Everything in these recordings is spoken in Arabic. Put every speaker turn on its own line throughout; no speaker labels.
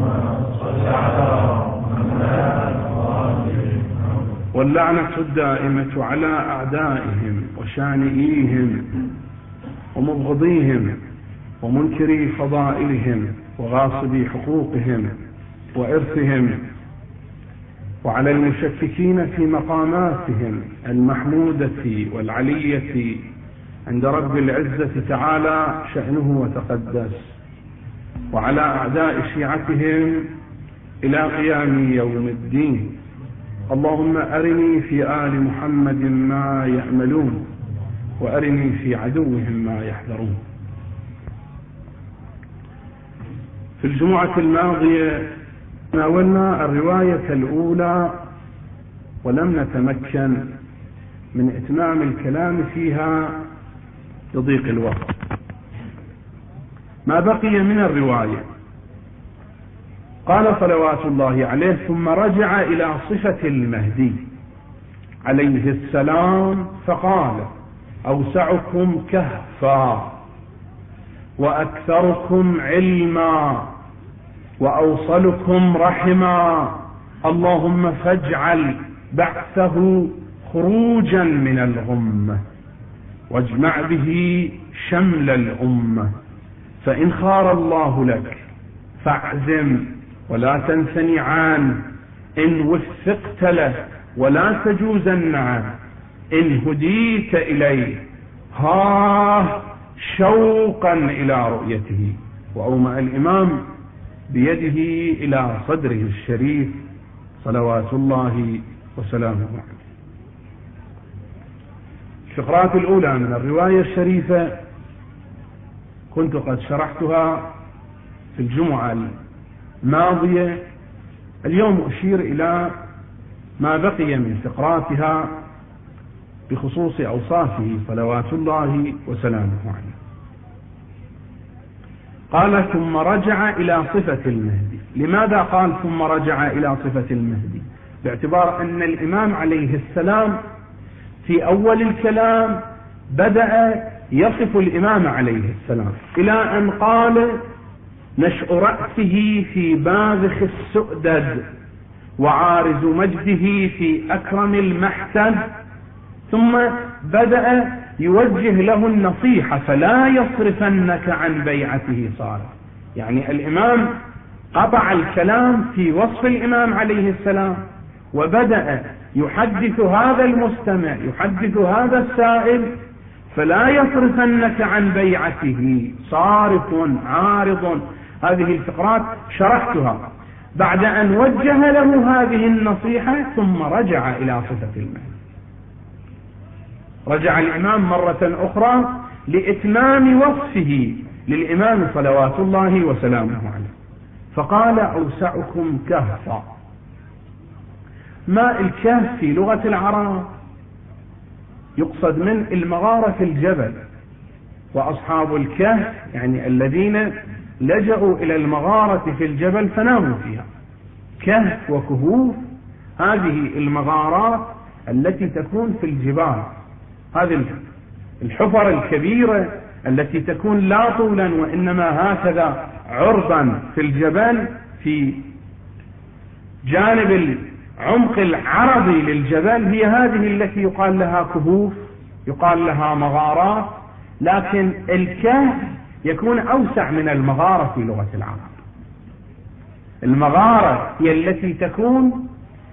واللعنة الدائمة على أعدائهم وشانئيهم ومبغضيهم ومنكري فضائلهم وغاصبي حقوقهم وإرثهم، وعلى المشككين في مقاماتهم المحمودة والعلية عند رب العزة تعالى شأنه وتقدس، وعلى أعداء شيعتهم إلى قيام يوم الدين. اللهم أرني في آل محمد ما يأملون، وأرني في عدوهم ما يحذرون. في الجمعة الماضية ناولنا الرواية الأولى ولم نتمكن من إتمام الكلام فيها لضيق الوقت. ما بقي من الرواية قال صلوات الله عليه: ثم رجع إلى صفة المهدي عليه السلام فقال: أوسعكم كهفا وأكثركم علما وأوصلكم رحما، اللهم فاجعل بعثه خروجا من الغمة واجمع به شمل الأمة، فإن خار الله لك فاعزم ولا تنثني عنه، إن وفقت له ولا تجوزن عنه، إن هديت إليه ها شوقا إلى رؤيته. وأومأ الإمام بيده إلى صدره الشريف صلوات الله وسلامه عليه. الفقرات الأولى من الرواية الشريفة كنت قد شرحتها في الجمعة الماضية. اليوم أشير إلى ما بقي من فقراتها بخصوص أوصافه صلوات الله وسلامه عليه. قال: ثم رجع إلى صفة المهدي. لماذا قال ثم رجع إلى صفة المهدي؟ باعتبار أن الإمام عليه السلام في أول الكلام بدأ يصف الإمام عليه السلام إلى أن قال: نشأ رأسه في باذخ السؤدد وعارز مجده في أكرم المحسن. ثم بدأ يوجه له النصيحة: فلا يصرفنك عن بيعته صالح. يعني الإمام قطع الكلام في وصف الإمام عليه السلام وبدأ يحدث هذا المستمع، يحدث هذا السائل: فلا يصرفنك عن بيعته صارف عارض. هذه الفقرات شرحتها بعد أن وجه له هذه النصيحة. ثم رجع إلى صفة المهدي. رجع الإمام مرة أخرى لإتمام وصفه للإمام صلوات الله وسلامه عليه، فقال: أوسعكم كهفا. ماء الكهف في لغة العرب يقصد من المغارة في الجبل، وأصحاب الكهف يعني الذين لجأوا إلى المغارة في الجبل فناموا فيها. كهف وكهوف هذه المغارات التي تكون في الجبال، هذه الحفر الكبيرة التي تكون لا طولا وإنما هكذا عرضا في الجبل في جانب العمق العرضي للجبل، هي هذه التي يقال لها كهوف، يقال لها مغارات. لكن الكهف يكون أوسع من المغارة في لغة العرب. المغارة هي التي تكون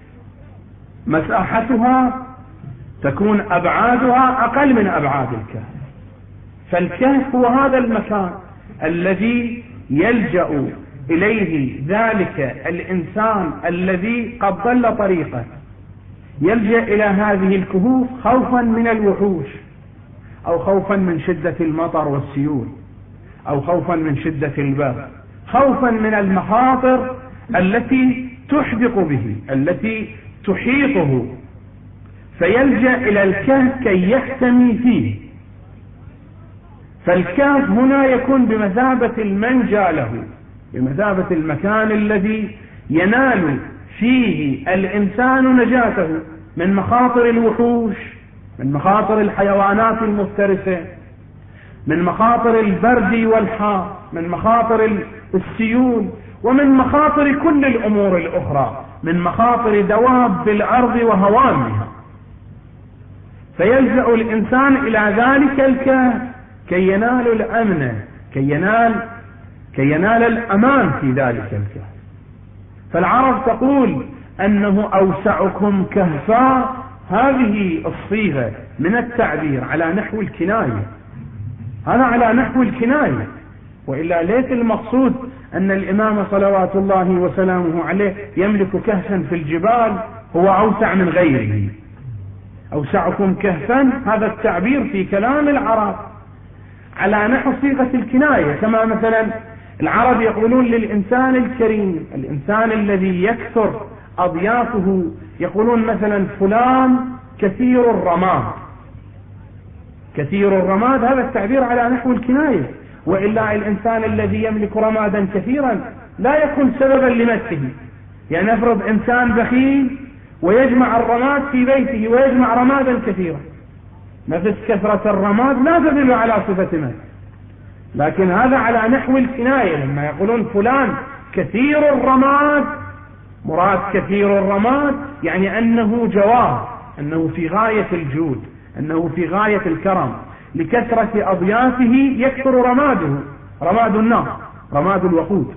مساحتها، تكون أبعادها أقل من أبعاد الكهف. فالكهف هو هذا المكان الذي يلجأ إليه ذلك الإنسان الذي قد ضل طريقه، يلجأ إلى هذه الكهوف خوفا من الوحوش، أو خوفا من شدة المطر والسيول، أو خوفا من شدة البرد، خوفا من المخاطر التي تحدق به، التي تحيطه، فيلجأ إلى الكهف كي يحتمي فيه. فالكهف هنا يكون بمثابة المنجى له، بمثابة المكان الذي ينال فيه الإنسان نجاته من مخاطر الوحوش، من مخاطر الحيوانات المفترسة، من مخاطر البرد والحار، من مخاطر السيول ومن مخاطر كل الأمور الأخرى، من مخاطر دواب الأرض وهوامها. فيلجأ الإنسان إلى ذلك الكهف كي ينال الأمن، كي ينال الأمان في ذلك الكهف. فالعرب تقول أنه أوسعكم كهفا، هذه الصيغة من التعبير على نحو الكناية، هذا على نحو الكناية، وإلا ليس المقصود أن الإمام صلوات الله وسلامه عليه يملك كهفا في الجبال هو أوسع من غيره. أوسعكم كهفا هذا التعبير في كلام العرب على نحو صيغة الكناية، كما مثلا العرب يقولون للإنسان الكريم، الإنسان الذي يكثر أضيافه، يقولون مثلا فلان كثير الرماد. كثير الرماد هذا التعبير على نحو الكناية، وإلا الإنسان الذي يملك رمادا كثيرا لا يكون سببا لمسه. يعني نفرض إنسان بخيل ويجمع الرماد في بيته ويجمع رمادا كثيرا، نفس كثرة الرماد لا تدل على صفة مس، لكن هذا على نحو الكناية. لما يقولون فلان كثير الرماد، مراد كثير الرماد يعني أنه جواد، أنه في غاية الجود، أنه في غاية الكرم، لكثرة أضيافه يكثر رماده، رماد النار، رماد الوقود.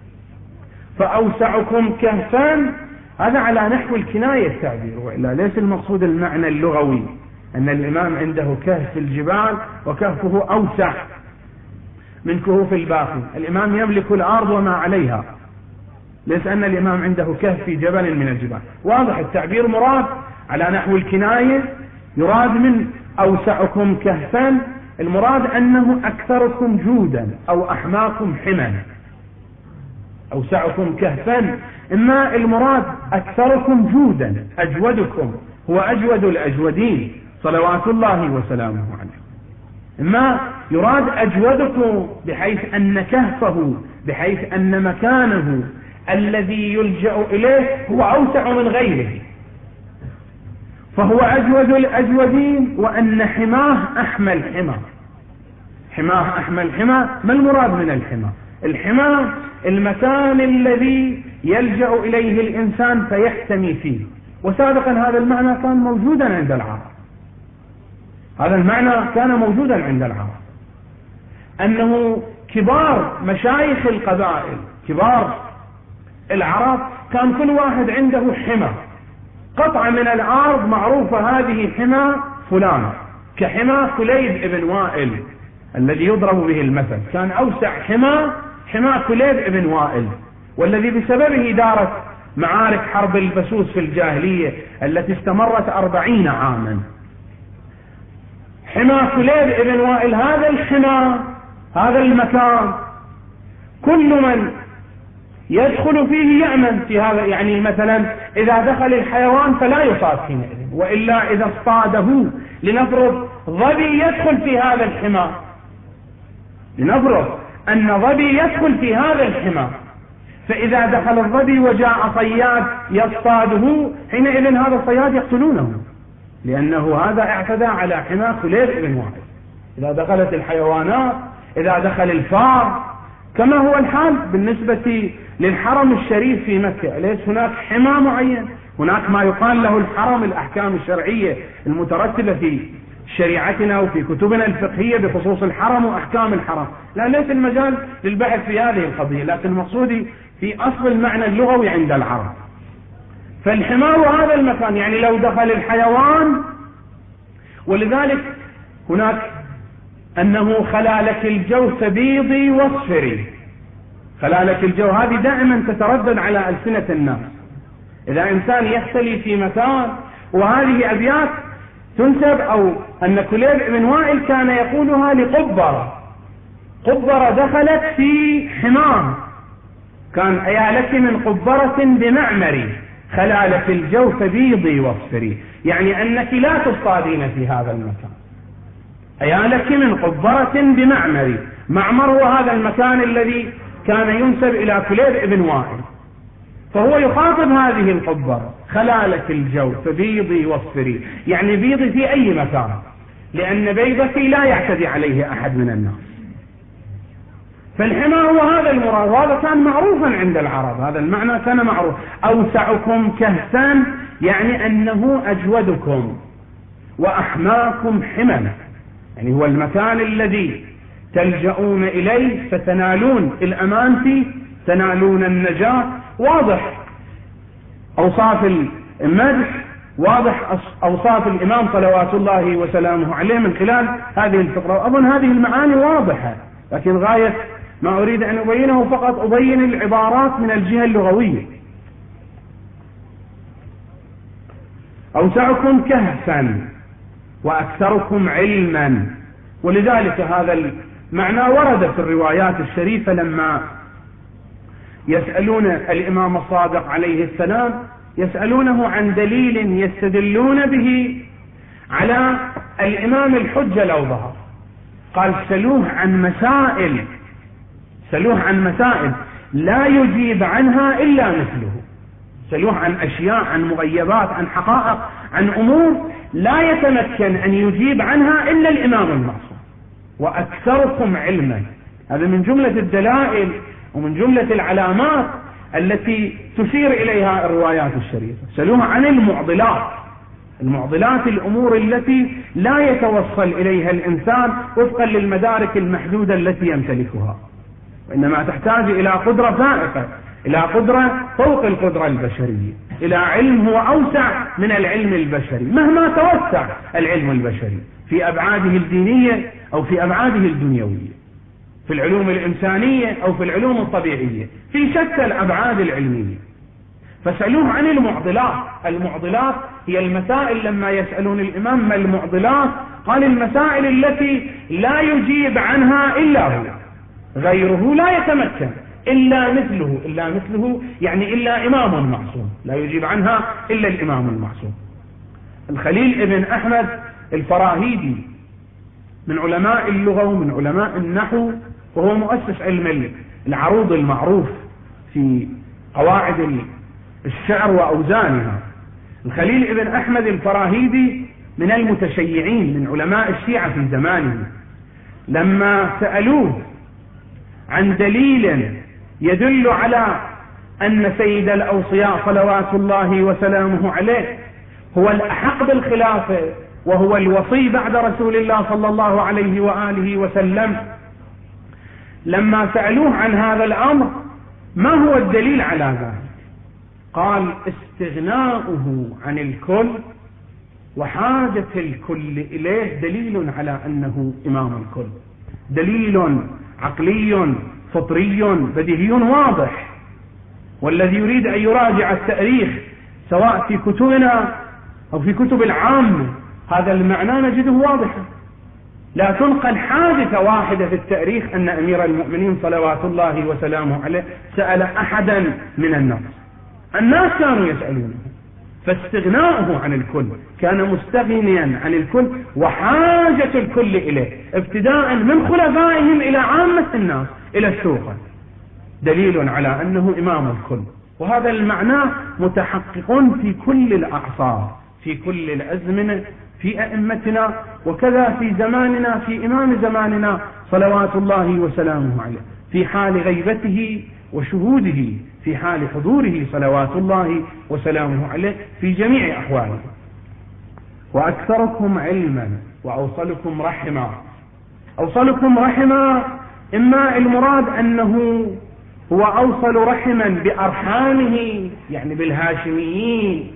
فأوسعكم كهفا هذا على نحو الكناية التعبير، وإلا ليس المقصود المعنى اللغوي أن الإمام عنده كهف في الجبال وكهفه أوسع من كهوف الباقي. الإمام يملك الأرض وما عليها، ليس أن الإمام عنده كهف في جبل من الجبال. واضح التعبير مراد على نحو الكناية، يراد من أوسعكم كهفا المراد أنه أكثركم جودا أو أحماكم حما. أوسعكم كهفا إما المراد أكثركم جودا، أجودكم، هو أجود الأجودين صلوات الله وسلامه عليه، إما يراد أجودكم بحيث أن كهفه، بحيث أن مكانه الذي يلجأ إليه هو أوسع من غيره، فهو أجود الأجودين، وأن حماه أحمى الحمى. حماه أحمى الحمى، ما المراد من الحمى؟ الحمى المكان الذي يلجأ إليه الإنسان فيحتمي فيه، وسابقا هذا المعنى كان موجودا عند العرب، هذا المعنى كان موجودا عند العرب، أنه كبار مشايخ القبائل، كبار العرب، كان كل واحد عنده حمى، قطعة من الأرض معروفة هذه حمى فلان، كحمى كليب ابن وائل الذي يضرب به المثل، كان أوسع حمى كليب ابن وائل، والذي بسببه دارت معارك حرب البسوس في الجاهلية التي استمرت 40 عاما. حمى كليب ابن وائل، هذا الحمى، هذا المكان كل من يدخل فيه يأمن في هذا. يعني مثلا إذا دخل الحيوان فلا يصاد حينئذ، وإلا إذا اصطاده، لنفرض ظبي يدخل في هذا الحمى، لنفرض أن ظبي يدخل في هذا الحمى، فإذا دخل الظبي وجاء صياد يصطاده، حينئذ هذا الصياد يقتلونه، لأنه هذا اعتدى على حمى كليب ابن وائل. إذا دخلت الحيوانات، إذا دخل الفار، كما هو الحال بالنسبة للحرم الشريف في مكة، ليس هناك حمى معين، هناك ما يقال له الحرم، الأحكام الشرعية المترتبة في شريعتنا وفي كتبنا الفقهية بخصوص الحرم وأحكام الحرم. لا، ليس المجال للبحث في هذه القضية، لكن المقصود في أصل المعنى اللغوي عند العرب. فالحمى هذا المكان، يعني لو دخل الحيوان، ولذلك هناك أنه خلالك الجو تبيضي واصفري. خلالك الجو هذه دائما تتردد على ألسنة الناس، إذا إنسان يختلي في مكان، وهذه أبيات تنسب، أو أن كليب بن وائل كان يقولها لقبرة. قبرة دخلت في حمام، كان أيالك من قبرة بمعمري، خلالك الجو تبيضي واصفري، يعني أنك لا تصطادين في هذا المكان. أيالك من قبرة بمعمري، معمر هو هذا المكان الذي كان ينسب إلى كليب بن وائل، فهو يخاطب هذه القبرة، خلالك الجو تبيضي واصفري، يعني بيضي في أي مكان، لأن بيضك لا يعتدي عليه أحد من الناس. فالحمى هو هذا المراد، وهذا كان معروفا عند العرب، هذا المعنى كان معروف. أوسعكم كهفا يعني أنه أجودكم وأحماكم حملا، يعني هو المكان الذي تلجؤون إليه فتنالون الأمان فيه، تنالون النجاة. واضح أوصاف المدح، واضح أوصاف الإمام صلوات الله وسلامه عليه من خلال هذه الفقرة. وأظن هذه المعاني واضحة، لكن غاية ما أريد أن أبينه فقط أبين العبارات من الجهة اللغوية. أوسعكم كهفا وأكثركم علما، ولذلك هذا المعنى ورد في الروايات الشريفة لما يسألون الإمام الصادق عليه السلام، يسألونه عن دليل يستدلون به على الإمام الحجة لو ظهر، قال سلوه عن مسائل لا يجيب عنها إلا مثله، سلوه عن أشياء، عن مغيبات، عن حقائق، عن أمور لا يتمكن أن يجيب عنها إلا الإمام المعصوم. وأكثركم علما، هذا من جملة الدلائل ومن جملة العلامات التي تشير إليها الروايات الشريفة. سلوه عن المعضلات الأمور التي لا يتوصل إليها الإنسان وفقا للمدارك المحدودة التي يمتلكها، وإنما تحتاج إلى قدرة فائقة، إلى قدرة فوق القدرة البشرية، إلى علم هو أوسع من العلم البشري مهما توسع العلم البشري في أبعاده الدينية أو في أبعاده الدنيوية، في العلوم الإنسانية أو في العلوم الطبيعية، في شتى الأبعاد العلمية. فسألوه عن المعضلات هي المسائل. لما يسألون الإمام ما المعضلات، قال المسائل التي لا يجيب عنها إلا هو، غيره لا يتمكن إلا مثله يعني إلا إمام معصوم، لا يجيب عنها إلا الإمام المعصوم. الخليل ابن أحمد الفراهيدي من علماء اللغة ومن علماء النحو، وهو مؤسس علم العروض المعروف في قواعد الشعر وأوزانها. الخليل ابن أحمد الفراهيدي من المتشيعين من علماء الشيعة في زمانه، لما سألوه عن دليل يدل على أن سيد الأوصياء صلوات الله وسلامه عليه هو الأحق بالخلافة وهو الوصي بعد رسول الله صلى الله عليه وآله وسلم، لما سألوه عن هذا الأمر ما هو الدليل على ذلك، قال استغناؤه عن الكل وحاجة الكل إليه دليل على أنه إمام الكل، دليل عقلي فطري بديهي واضح. والذي يريد أن يراجع التاريخ سواء في كتبنا أو في كتب العامة هذا المعنى نجده واضحا. لا تنقل حادثة واحدة في التاريخ أن أمير المؤمنين صلوات الله وسلامه عليه سأل أحدا من الناس كانوا يسألونه، فاستغناؤه عن الكل، كان مستغنيا عن الكل وحاجة الكل إليه، ابتداء من خلفائهم إلى عامة الناس إلى السوق، دليل على أنه إمام الكل. وهذا المعنى متحقق في كل الأعصار، في كل الأزمنة، في أئمتنا، وكذا في زماننا، في إمام زماننا صلوات الله وسلامه عليه، في حال غيبته وشهوده، في حال حضوره صلوات الله وسلامه عليه في جميع أحواله. وأكثركم علما وأوصلكم رحما. أوصلكم رحما إما المراد أنه هو أوصل رحما بأرحامه، يعني بالهاشميين،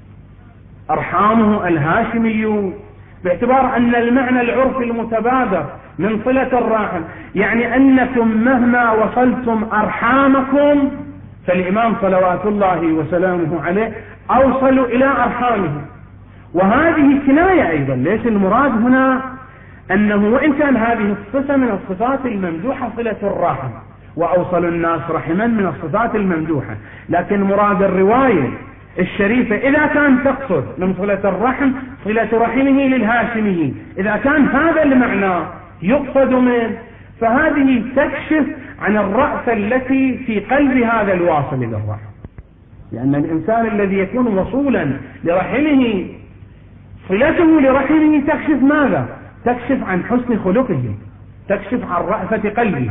أرحامه الهاشميون، باعتبار أن المعنى العرفي المتبادر من صلة الرحم يعني أنكم مهما وصلتم أرحامكم، فالإمام صلوات الله وسلامه عليه أوصلوا إلى أرحامه. وهذه كناية أيضا، ليس المراد هنا أنه وإن كان هذه الصفة من الصفات الممدوحة صلة الرحم، وأوصل الناس رحما من الصفات الممدوحة، لكن مراد الرواية الشريفة إذا كان تقصد من صلة الرحم صلة رحمه للهاشميين، إذا كان هذا المعنى يقصد منه، فهذه تكشف عن الرأفة التي في قلب هذا الواصل للرحم، لأن الإنسان الذي يكون وصولا لرحمه صلته لرحمه تكشف ماذا؟ تكشف عن حسن خلقه، تكشف عن رأفة قلبه،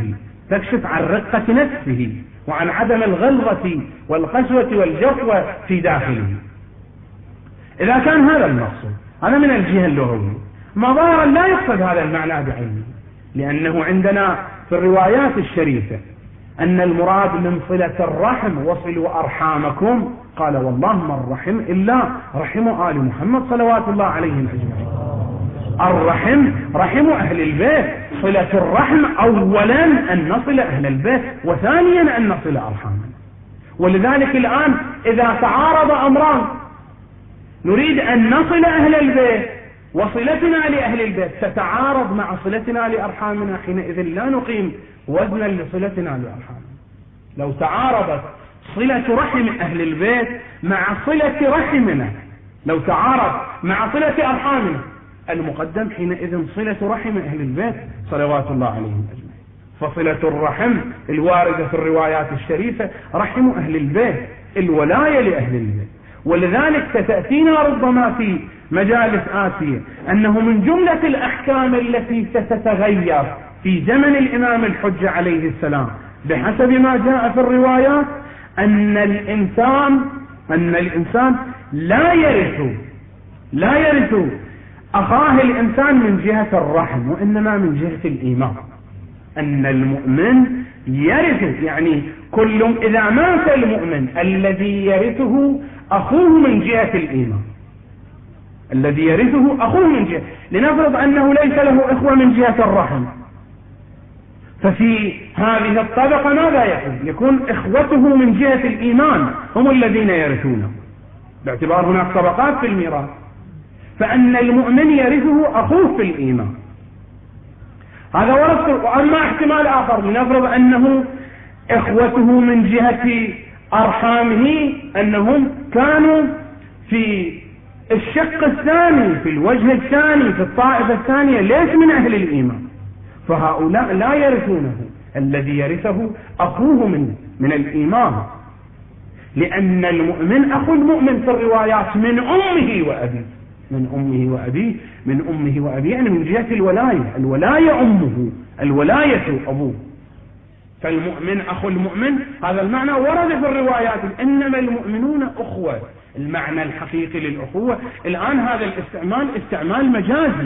تكشف عن رقة نفسه وعن عدم الغلظة والقسوة والجفوة في داخله. إذا كان هذا المقصود، هذا من الجهة اللغوية. مظاهرا لا يقصد هذا المعنى بعينه، لأنه عندنا في الروايات الشريفة أن المراد من صلة الرحم وصلوا أرحامكم، قال والله ما الرحم إلا رحم آل محمد صلوات الله عليهم أجمعين. الرحم رحم أهل البيت، صلة الرحم أولا أن نصل أهل البيت، وثانيا أن نصل أرحامنا. ولذلك الآن إذا تعارض أمران، نريد أن نصل أهل البيت وصلتنا لأهل البيت تتعارض مع صلتنا لأرحامنا، حينئذ لا نقيم وزنا لصلتنا لأرحامنا. لو تعارضت صلة رحم أهل البيت مع صلة رحمنا، لو تعارض مع صلة أرحامنا، المقدم حينئذ صلة رحم أهل البيت صلوات الله عليهم أجمعين. فصلة الرحم الواردة في الروايات الشريفة رحم أهل البيت، الولاية لأهل البيت. ولذلك ستأتينا ربما في مجالس آتية أنه من جملة الأحكام التي ستتغير في زمن الإمام الحجة عليه السلام بحسب ما جاء في الروايات أن الإنسان لا يرث أخاه الإنسان من جهة الرحم، وإنما من جهة الإيمان. أن المؤمن يرث، يعني كل إذا مات المؤمن الذي يرثه أخوه من جهة الإيمان، الذي يرثه أخوه من جهة، لنفرض أنه ليس له إخوة من جهة الرحم، ففي هذه الطبقة ماذا يكون إخوته من جهة الإيمان هم الذين يرثونه، باعتبار هناك طبقات في الميراث. فأن المؤمن يرثه أخوه في الإيمان، هذا ورث. وأما احتمال آخر، لنفرض أنه إخوته من جهة أرحامه أنهم كانوا في الشق الثاني، في الوجه الثاني، في الطائفة الثانية، ليس من أهل الإيمان، فهؤلاء لا يرثونه. الذي يرثه أخوه من الإيمان، لأن المؤمن أخو المؤمن في الروايات من أمه وأبيه، من أمه وأبيه، من أمه وأبيه، يعني من جهة الولاية. الولاية أمه، الولاية أبوه. فالمؤمن أخو المؤمن، هذا المعنى ورد في الروايات، إنما المؤمنون أخوة. المعنى الحقيقي للأخوة الآن هذا الاستعمال استعمال مجازي،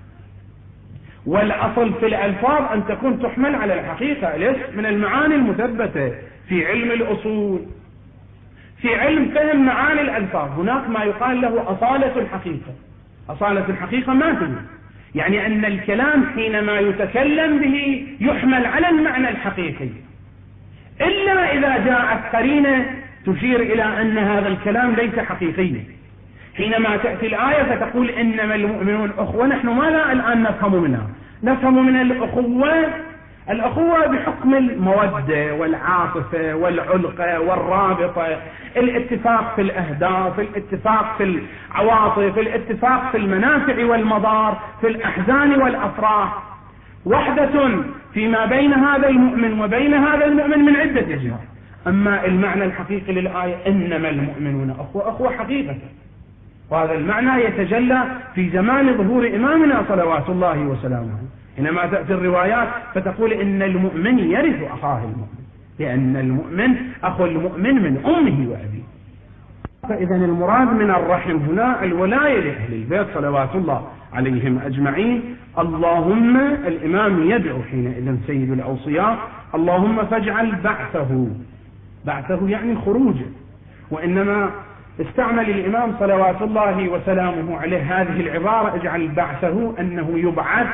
والأصل في الألفاظ أن تكون تحمل على الحقيقة. ليش؟ من المعاني المثبتة في علم الأصول، في علم فهم معاني الألفاظ، هناك ما يقال له أصالة الحقيقة. أصالة الحقيقة ما هي؟ يعني أن الكلام حينما يتكلم به يحمل على المعنى الحقيقي، إلا إذا جاءت قرينة تشير إلى أن هذا الكلام ليس حقيقيا. حينما تأتي الآية فتقول إنما المؤمنون أخوة، نحن ماذا الآن نفهم منها؟ نفهم من الأخوة بحكم المودة والعاطفة والعلقة والرابطة، الاتفاق في الأهداف، الاتفاق في العواطف، الاتفاق في المنافع والمضار، في الأحزان والأفراح، وحدة فيما بين هذا المؤمن وبين هذا المؤمن من عدة جهات. أما المعنى الحقيقي للآية إنما المؤمنون أخوة حقيقة، وهذا المعنى يتجلى في زمان ظهور إمامنا صلوات الله وسلامه، حينما تأتي الروايات فتقول إن المؤمن يرث أخاه المؤمن، لأن المؤمن أخو المؤمن من أمه وأبيه. فإذا المراد من الرحم هنا الولاية لأهل البيت صلوات الله عليهم أجمعين. اللهم، الإمام يدعو حينئذ سيد الأوصياء، اللهم فاجعل بعثه يعني خروجه. وإنما استعمل الإمام صلوات الله وسلامه عليه هذه العبارة اجعل بعثه أنه يبعث،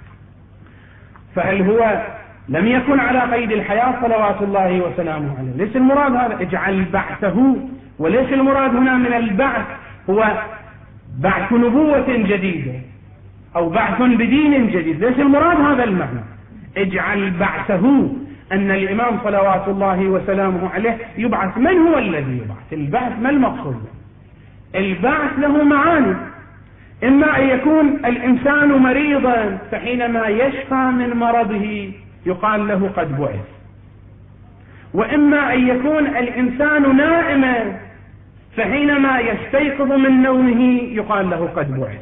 فهل هو لم يكن على قيد الحياة صلوات الله وسلامه عليه؟ ليس المراد هذا اجعل بعثه، وليس المراد هنا من البعث هو بعث نبوة جديدة أو بعث بدين جديد، ليس المراد هذا المعنى. اجعل بعثه أن الإمام صلوات الله وسلامه عليه يبعث. من هو الذي يبعث؟ البعث ما المقصود؟ البعث له معاني، إما أن يكون الإنسان مريضا فحينما يشفى من مرضه يقال له قد بعث، وإما أن يكون الإنسان نائما فحينما يستيقظ من نومه يقال له قد بعث،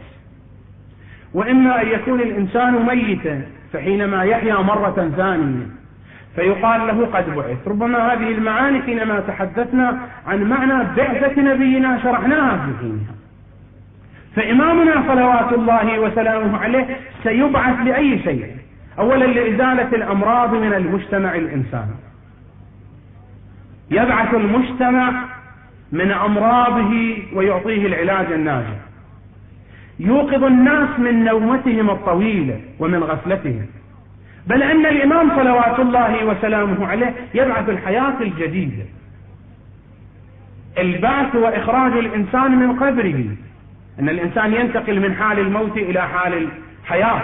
وإما أن يكون الإنسان ميتا فحينما يحيا مرة ثانية فيقال له قد بعث. ربما هذه المعاني حينما تحدثنا عن معنى بعثة نبينا شرحناها في حينها. فإمامنا صلوات الله وسلامه عليه سيبعث لأي شيء؟ أولا لإزالة الأمراض من المجتمع الإنساني، يبعث المجتمع من أمراضه ويعطيه العلاج الناجع، يوقظ الناس من نومتهم الطويلة ومن غفلتهم، بل أن الإمام صلوات الله وسلامه عليه يبعث الحياة الجديدة، البعث وإخراج الإنسان من قبره، أن الإنسان ينتقل من حال الموت إلى حال الحياة.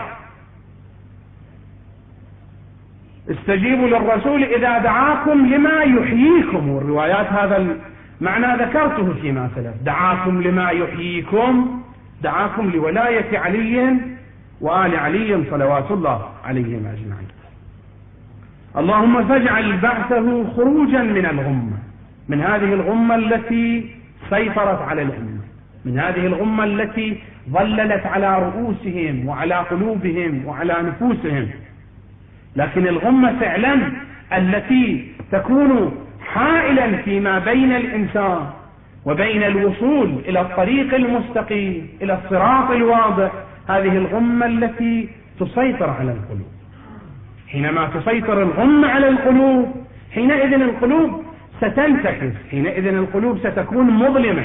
استجيبوا للرسول إذا دعاكم لما يحييكم، والروايات هذا المعنى ذكرته فيما سلف، دعاكم لما يحييكم، دعاكم لولاية علي وآل علي صلوات الله عليهم أجمعين. اللهم فاجعل بعثه خروجا من الغمة، من هذه الغمة التي سيطرت على الأمة، من هذه الغمة التي ظللت على رؤوسهم وعلى قلوبهم وعلى نفوسهم. لكن الغمة فعلا التي تكون حائلا فيما بين الإنسان وبين الوصول إلى الطريق المستقيم، إلى الصراط الواضح، هذه الغمة التي تسيطر على القلوب. حينما تسيطر الغمة على القلوب حينئذ القلوب ستنتكس، حينئذ القلوب ستكون مظلمة.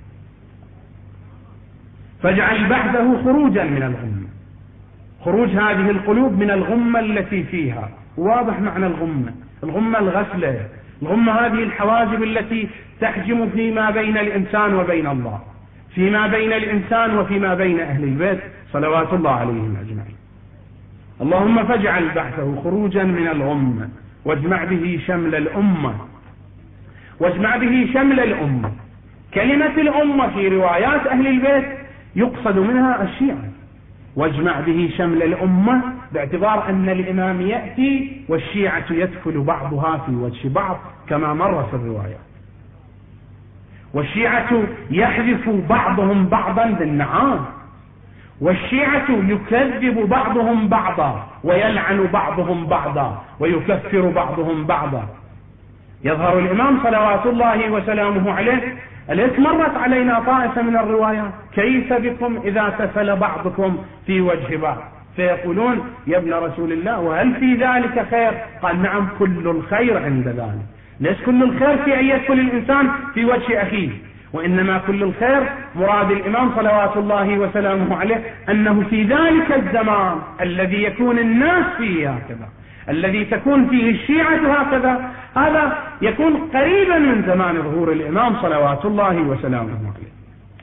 فاجعل بعثه خروجا من الغمة، خروج هذه القلوب من الغمة التي فيها. واضح معنى الغمة، الغمة الغفلة، الغمة هذه الحواجب التي تحجم فيما بين الإنسان وبين الله، فيما بين الإنسان وفيما بين أهل البيت صلوات الله عليهم أجمعين. اللهم فاجعل بعثه خروجا من الغمة واجمع به شمل الأمة، واجمع به شمل الأمة. كلمة الأمة في روايات أهل البيت يقصد منها الشيعة، واجمع به شمل الأمة باعتبار أن الإمام يأتي والشيعة يدخل بعضها في وجه بعض كما مر في الروايات، والشيعة يحذف بعضهم بعضا بالنعام، والشيعة يكذب بعضهم بعضا ويلعن بعضهم بعضا ويكفر بعضهم بعضا. يظهر الإمام صلوات الله وسلامه عليه التي مرت علينا طائفة من الروايات، كيف بكم إذا تفل بعضكم في وجه بعض، فيقولون يا ابن رسول الله وهل في ذلك خير؟ قال نعم كل الخير عند ذلك. ليس كل الخير في أن يدخل الإنسان في وجه أخيه، وإنما كل الخير مراد الإمام صلوات الله وسلامه عليه أنه في ذلك الزمان الذي يكون الناس فيه هكذا، الذي تكون فيه الشيعة هكذا، هذا يكون قريبا من زمان ظهور الإمام صلوات الله وسلامه عليه.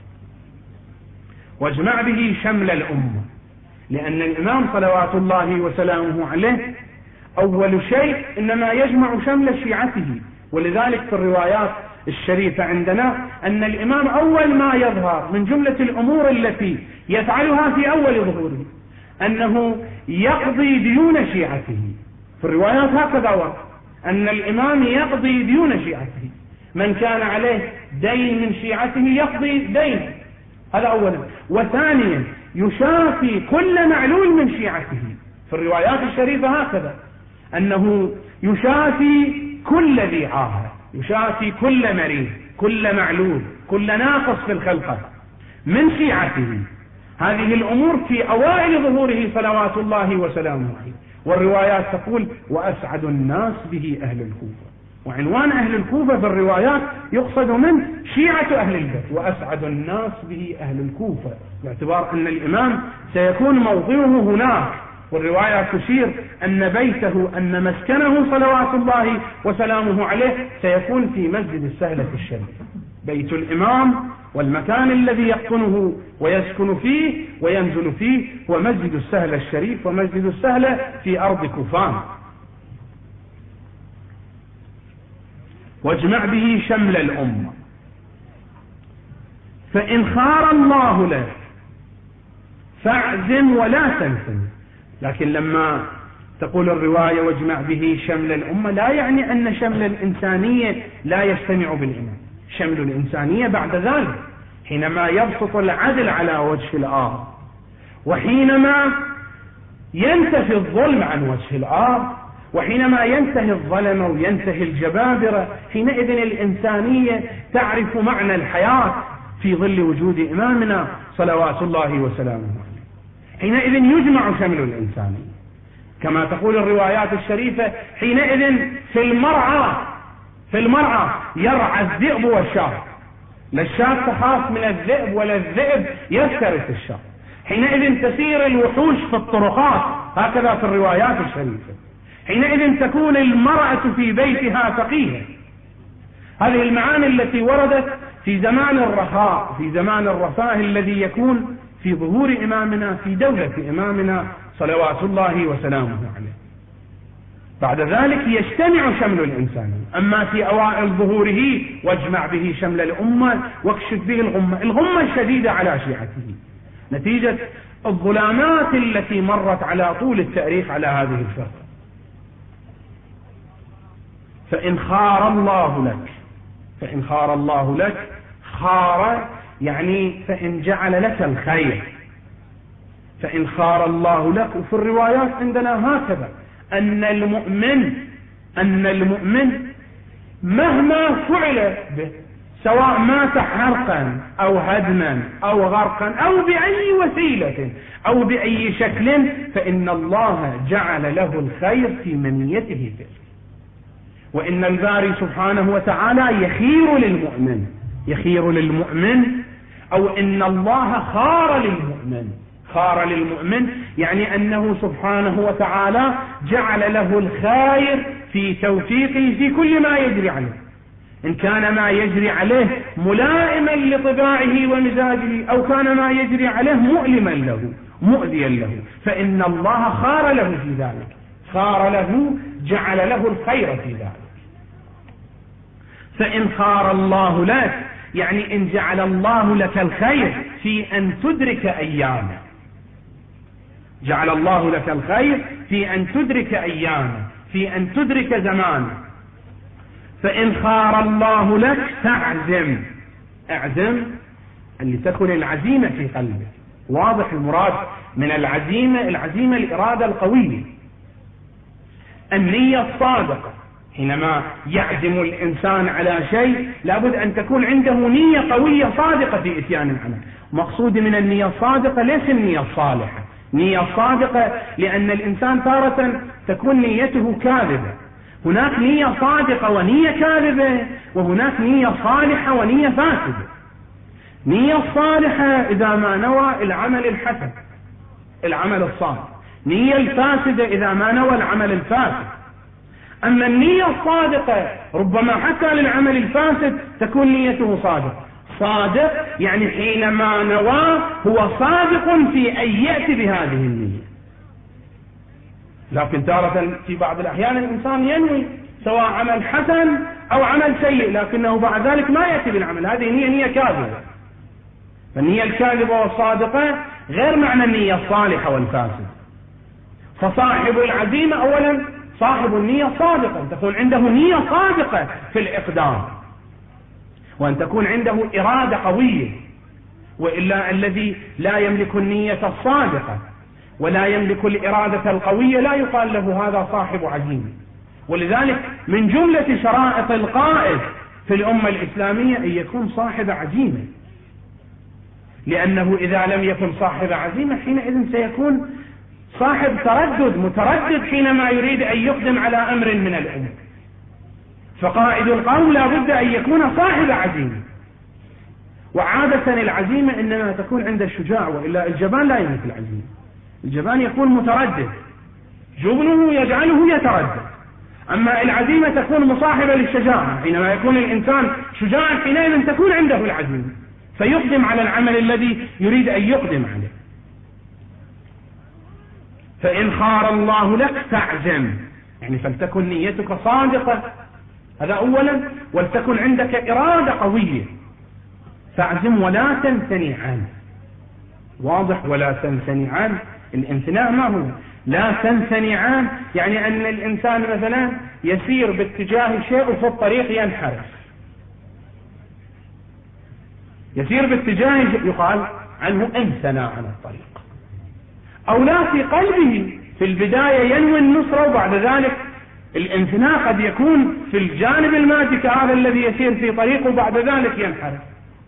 واجمع به شمل الأمة، لأن الإمام صلوات الله وسلامه عليه أول شيء إنما يجمع شمل شيعته. ولذلك في الروايات الشريفة عندنا أن الإمام أول ما يظهر من جملة الأمور التي يفعلها في أول ظهوره أنه يقضي ديون شيعته. في الروايات هكذا ورد أن الإمام يقضي ديون شيعته، من كان عليه دين من شيعته يقضي دين، هذا أولا. وثانيا يشافي كل معلول من شيعته، في الروايات الشريفة هكذا أنه يشافي كل ذي عاهة، يشافي كل مريض، كل معلول، كل ناقص في الخلقة من شيعته. هذه الأمور في أوائل ظهوره صلوات الله وسلامه عليه. والروايات تقول وأسعد الناس به أهل الكوفة، وعنوان أهل الكوفة في الروايات يقصد من شيعة أهل البيت، وأسعد الناس به أهل الكوفة، باعتبار أن الإمام سيكون موضعه هناك. والرواية تشير أن بيته، أن مسكنه صلوات الله وسلامه عليه سيكون في مسجد السهلة الشريف. بيت الإمام والمكان الذي يسكنه ويسكن فيه وينزل فيه هو مسجد السهلة الشريف، ومسجد السهلة في أرض كوفان. واجمع به شمل الأمة، فإن خار الله لك فاعزم ولا تنسم. لكن لما تقول الرواية واجمع به شمل الأمة لا يعني أن شمل الإنسانية لا يجتمع بالإمام، شمل الإنسانية بعد ذلك حينما يبسط العدل على وجه الأرض، وحينما ينتفي الظلم عن وجه الأرض، وحينما ينتهي الظلمة وينتهي الجبابرة، حينئذ الإنسانية تعرف معنى الحياة في ظل وجود إمامنا صلوات الله وسلامه عليه. حينئذ يجمع شمل الإنسانية كما تقول الروايات الشريفة: حينئذ في المرعى يرعى الذئب والشاة، لا الشاة تخاف من الذئب ولا الذئب يفترس الشاة. حينئذ تسير الوحوش في الطرقات، هكذا في الروايات الشريفة. حينئذ تكون المرأة في بيتها فقيهة. هذه المعاني التي وردت في زمان الرخاء، في زمان الرفاه الذي يكون في ظهور إمامنا، في دولة إمامنا صلوات الله وسلامه عليه. بعد ذلك يجتمع شمل الإنسان. أما في أوائل ظهوره واجمع به شمل الأمة واكشف به الغمة الشديدة على شيعته نتيجة الظلامات التي مرت على طول التاريخ على هذه الفرقة. فإن خار الله لك، خار يعني فإن جعل لك الخير، فإن خار الله لك. وفي الروايات عندنا هكذا أن المؤمن مهما فعل به، سواء مات حرقا أو هدما أو غرقا أو بأي وسيلة أو بأي شكل، فإن الله جعل له الخير في منيته فيه. وإن الباري سبحانه وتعالى يخير للمؤمن، أو إن الله خار للمؤمن يعني أنه سبحانه وتعالى جعل له الخير في توفيقه في كل ما يجري عليه، إن كان ما يجري عليه ملائما لطباعه ومزاجه، أو كان ما يجري عليه مؤلما له مؤذيا له، فإن الله خار له في ذلك، جعل له الخير في ذلك. فإن خار الله لك يعني إن جعل الله لك الخير في أن تدرك أيامه، جعل الله لك الخير في أن تدرك أيامه، في أن تدرك زمانه. فإن خار الله لك اعزم أن تكون العزيمة في قلبك. واضح المراد من العزيمة الإرادة القوية، النية الصادقة. حينما يعزم الإنسان على شيء لابد أن تكون عنده نية قوية صادقة في إتيان العمل. مقصود من النية الصادقة ليس النية الصالحة، نية صادقة لأن الإنسان تارة تكون نيته كاذبة. هناك نية صادقة ونية كاذبة، وهناك نية صالحة ونية فاسدة. نية الصالحة إذا ما نوى العمل الحسن، العمل الصالح. نية الفاسدة إذا ما نوى العمل الفاسد. أما النية الصادقة ربما حتى للعمل الفاسد تكون نيته صادق يعني حينما نوى هو صادق في أن يأتي بهذه النية. لكن تارة في بعض الأحيان الإنسان ينوي سواء عمل حسن أو عمل سيء، لكنه بعد ذلك ما يأتي بالعمل، هذه نية كاذبة. فالنية الكاذبة والصادقة غير معنى النية الصالحة والفاسدة. فصاحب العزيمة أولا صاحب النية الصادقة، أن تكون عنده نية صادقة في الإقدام، وأن تكون عنده إرادة قوية. وإلا الذي لا يملك النية الصادقة ولا يملك الإرادة القوية لا يقال له هذا صاحب عزيمة. ولذلك من جملة شرائط القائد في الأمة الإسلامية أن يكون صاحب عزيمة، لأنه إذا لم يكن صاحب عزيمة حينئذ سيكون صاحب متردد حينما يريد أن يقدم على أمر من الأمور. فقائد القوم لا بد أن يكون صاحب عزيمة. وعادة العزيمة إنما تكون عند الشجاع، وإلا الجبان لا يملك العزيمة. الجبان يكون متردد، جبنه يجعله يتردد. أما العزيمة تكون مصاحبة للشجاعة، حينما يكون الإنسان شجاعا حينئذ تكون عنده العزيمة فيقدم على العمل الذي يريد أن يقدم عليه. فإن خار الله لك فاعزم، يعني فلتكن نيتك صادقة، هذا أولا، ولتكن عندك إرادة قوية. فاعزم ولا تنثني عنه. واضح؟ ولا تنثني عنه. الامتناع ما هو؟ لا تنثني عنه يعني أن الإنسان مثلا يسير باتجاه شيء وفي الطريق ينحرف، يسير باتجاه يقال عنه انثنى عن الطريق. أو لا في قلبه في البداية ينوي النصرة وبعد ذلك الانثناء قد يكون في الجانب المادي كهذا الذي يسير في طريقه وبعد ذلك ينحرف.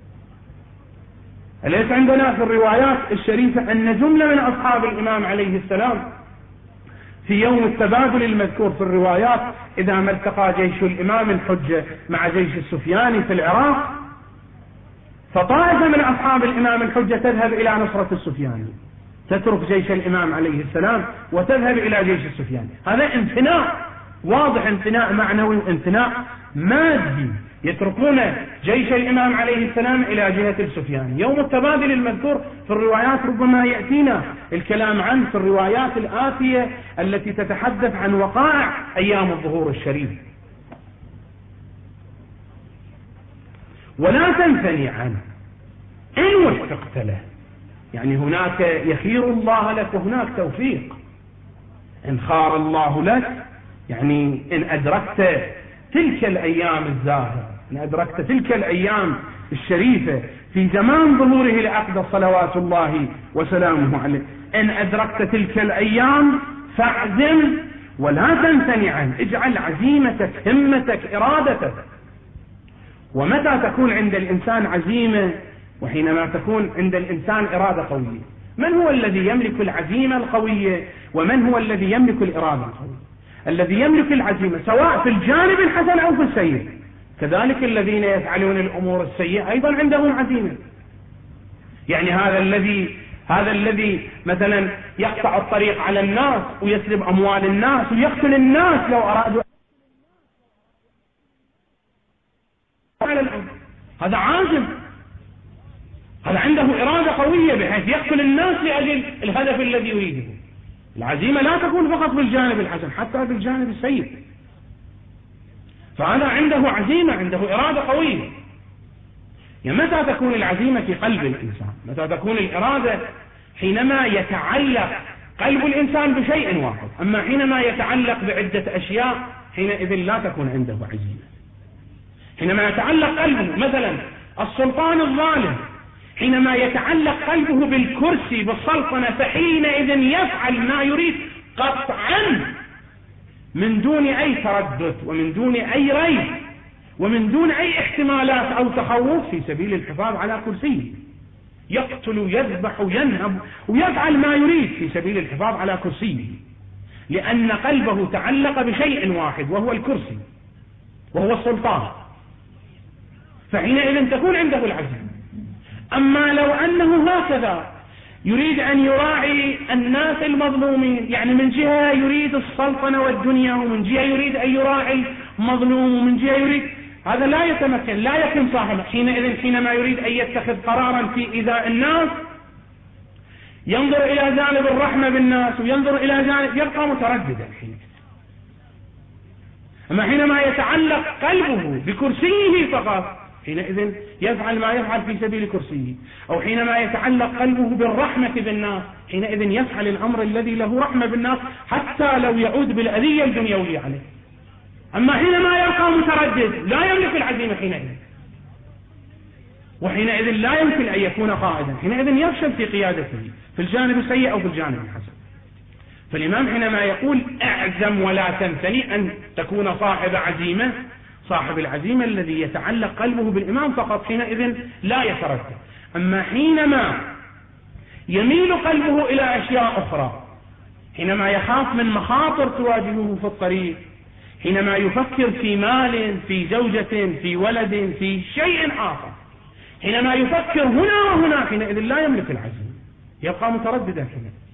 أليس عندنا في الروايات الشريفة أن جملة من أصحاب الإمام عليه السلام في يوم التبادل المذكور في الروايات إذا ما التقى جيش الإمام الحجة مع جيش السفياني في العراق، فطائفة من أصحاب الإمام الحجة تذهب إلى نصرة السفياني، تترك جيش الإمام عليه السلام وتذهب إلى جيش السفياني. هذا امتناع واضح، امتناع معنوي وامتناع مادي، يتركون جيش الإمام عليه السلام إلى جهة السفياني. يوم التبادل المذكور في الروايات ربما يأتينا الكلام عنه في الروايات الآتية التي تتحدث عن وقائع أيام الظهور الشريف. ولا تنثني عنه إن وفقت له، يعني هناك يخير الله لك وهناك توفيق. إن خار الله لك يعني إن أدركت تلك الأيام الزاهرة، إن أدركت تلك الأيام الشريفة في زمان ظهوره لعقد صلوات الله وسلامه عليه، إن أدركت تلك الأيام فاعزم ولا تنثني عنه، اجعل عزيمتك همتك إرادتك. ومتى تكون عند الإنسان عزيمة؟ وحينما تكون عند الإنسان إرادة قوية. من هو الذي يملك العزيمة القوية ومن هو الذي يملك الإرادة القوية؟ الذي يملك العزيمة سواء في الجانب الحسن أو في السيء. كذلك الذين يفعلون الأمور السيئة أيضا عندهم عزيمة. يعني هذا الذي مثلا يقطع الطريق على الناس ويسلب أموال الناس ويقتل الناس لو أرادوا على الأمر، هذا عازم، هذا عنده إرادة قوية بحيث يقتل الناس لأجل الهدف الذي يريده. العزيمة لا تكون فقط بالجانب الحسن، حتى بالجانب السيء. فهذا عنده عزيمة، عنده إرادة قوية. يعني متى تكون العزيمة في قلب الإنسان؟ متى تكون الإرادة؟ حينما يتعلق قلب الإنسان بشيء واحد. أما حينما يتعلق بعدة أشياء حينئذ لا تكون عنده عزيمة. حينما يتعلق قلبه مثلا السلطان الظالم، حينما يتعلق قلبه بالكرسي بالسلطنة فحينئذ يفعل ما يريد قطعا من دون أي تردد ومن دون أي ريب ومن دون أي احتمالات أو تخوف في سبيل الحفاظ على كرسيه. يقتل ويذبح وينهب ويفعل ما يريد في سبيل الحفاظ على كرسيه، لأن قلبه تعلق بشيء واحد وهو الكرسي وهو السلطان. فحينئذ تكون عنده العزيمة. أما لو أنه هكذا يريد أن يراعي الناس المظلومين، يعني من جهة يريد السلطنة والدنيا ومن جهة يريد أن يراعي مظلوم ومن جهة يريد، هذا لا يتمكن، لا يكون صاحبه. حينما يريد أن يتخذ قرارا في إيذاء الناس ينظر إلى جانب الرحمة بالناس وينظر إلى جانب، يبقى مترددا. أما حينما يتعلق قلبه بكرسيه فقط حينئذ يفعل ما يفعل في سبيل كرسيه. أو حينما يتعلق قلبه بالرحمة بالناس حينئذ يفعل الأمر الذي له رحمة بالناس حتى لو يعود بالأذية الدنيوية عليه. أما حينما يبقى متردد لا يملك العزيمة حينئذ، وحينئذ لا يمكن أن يكون قائدا، حينئذ يفشل في قيادته في الجانب السيء أو في الجانب الحسن. فالإمام حينما يقول اعزم ولا تنثني أن تكون صاحب عزيمة، صاحب العزيمة الذي يتعلق قلبه بالإمام فقط حينئذ لا يتردد. أما حينما يميل قلبه إلى أشياء أخرى، حينما يخاف من مخاطر تواجهه في الطريق، حينما يفكر في مال في زوجة في ولد في شيء آخر، حينما يفكر هنا وهنا حينئذ لا يملك العزيمة، يبقى مترددا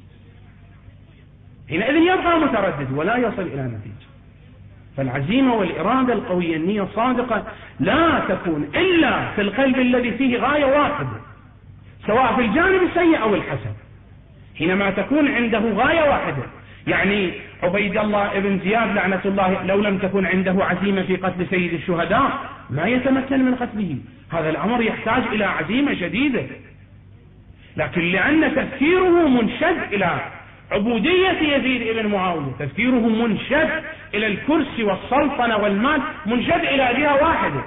حينئذ يبقى متردد ولا يصل إلى نتيجة. فالعزيمة والإرادة القوية النية الصادقة لا تكون إلا في القلب الذي فيه غاية واحدة سواء في الجانب السيء أو الحسن. حينما تكون عنده غاية واحدة، يعني عبيد الله ابن زياد لعنة الله لو لم تكن عنده عزيمة في قتل سيد الشهداء ما يتمكن من قتله. هذا الأمر يحتاج إلى عزيمة شديدة، لكن لأن تفكيره منشد إلى عبودية يزيد ابن معاوية، تفكيره منشد إلى الكرسي والسلطنة والمال، منشد إلى جهة واحدة.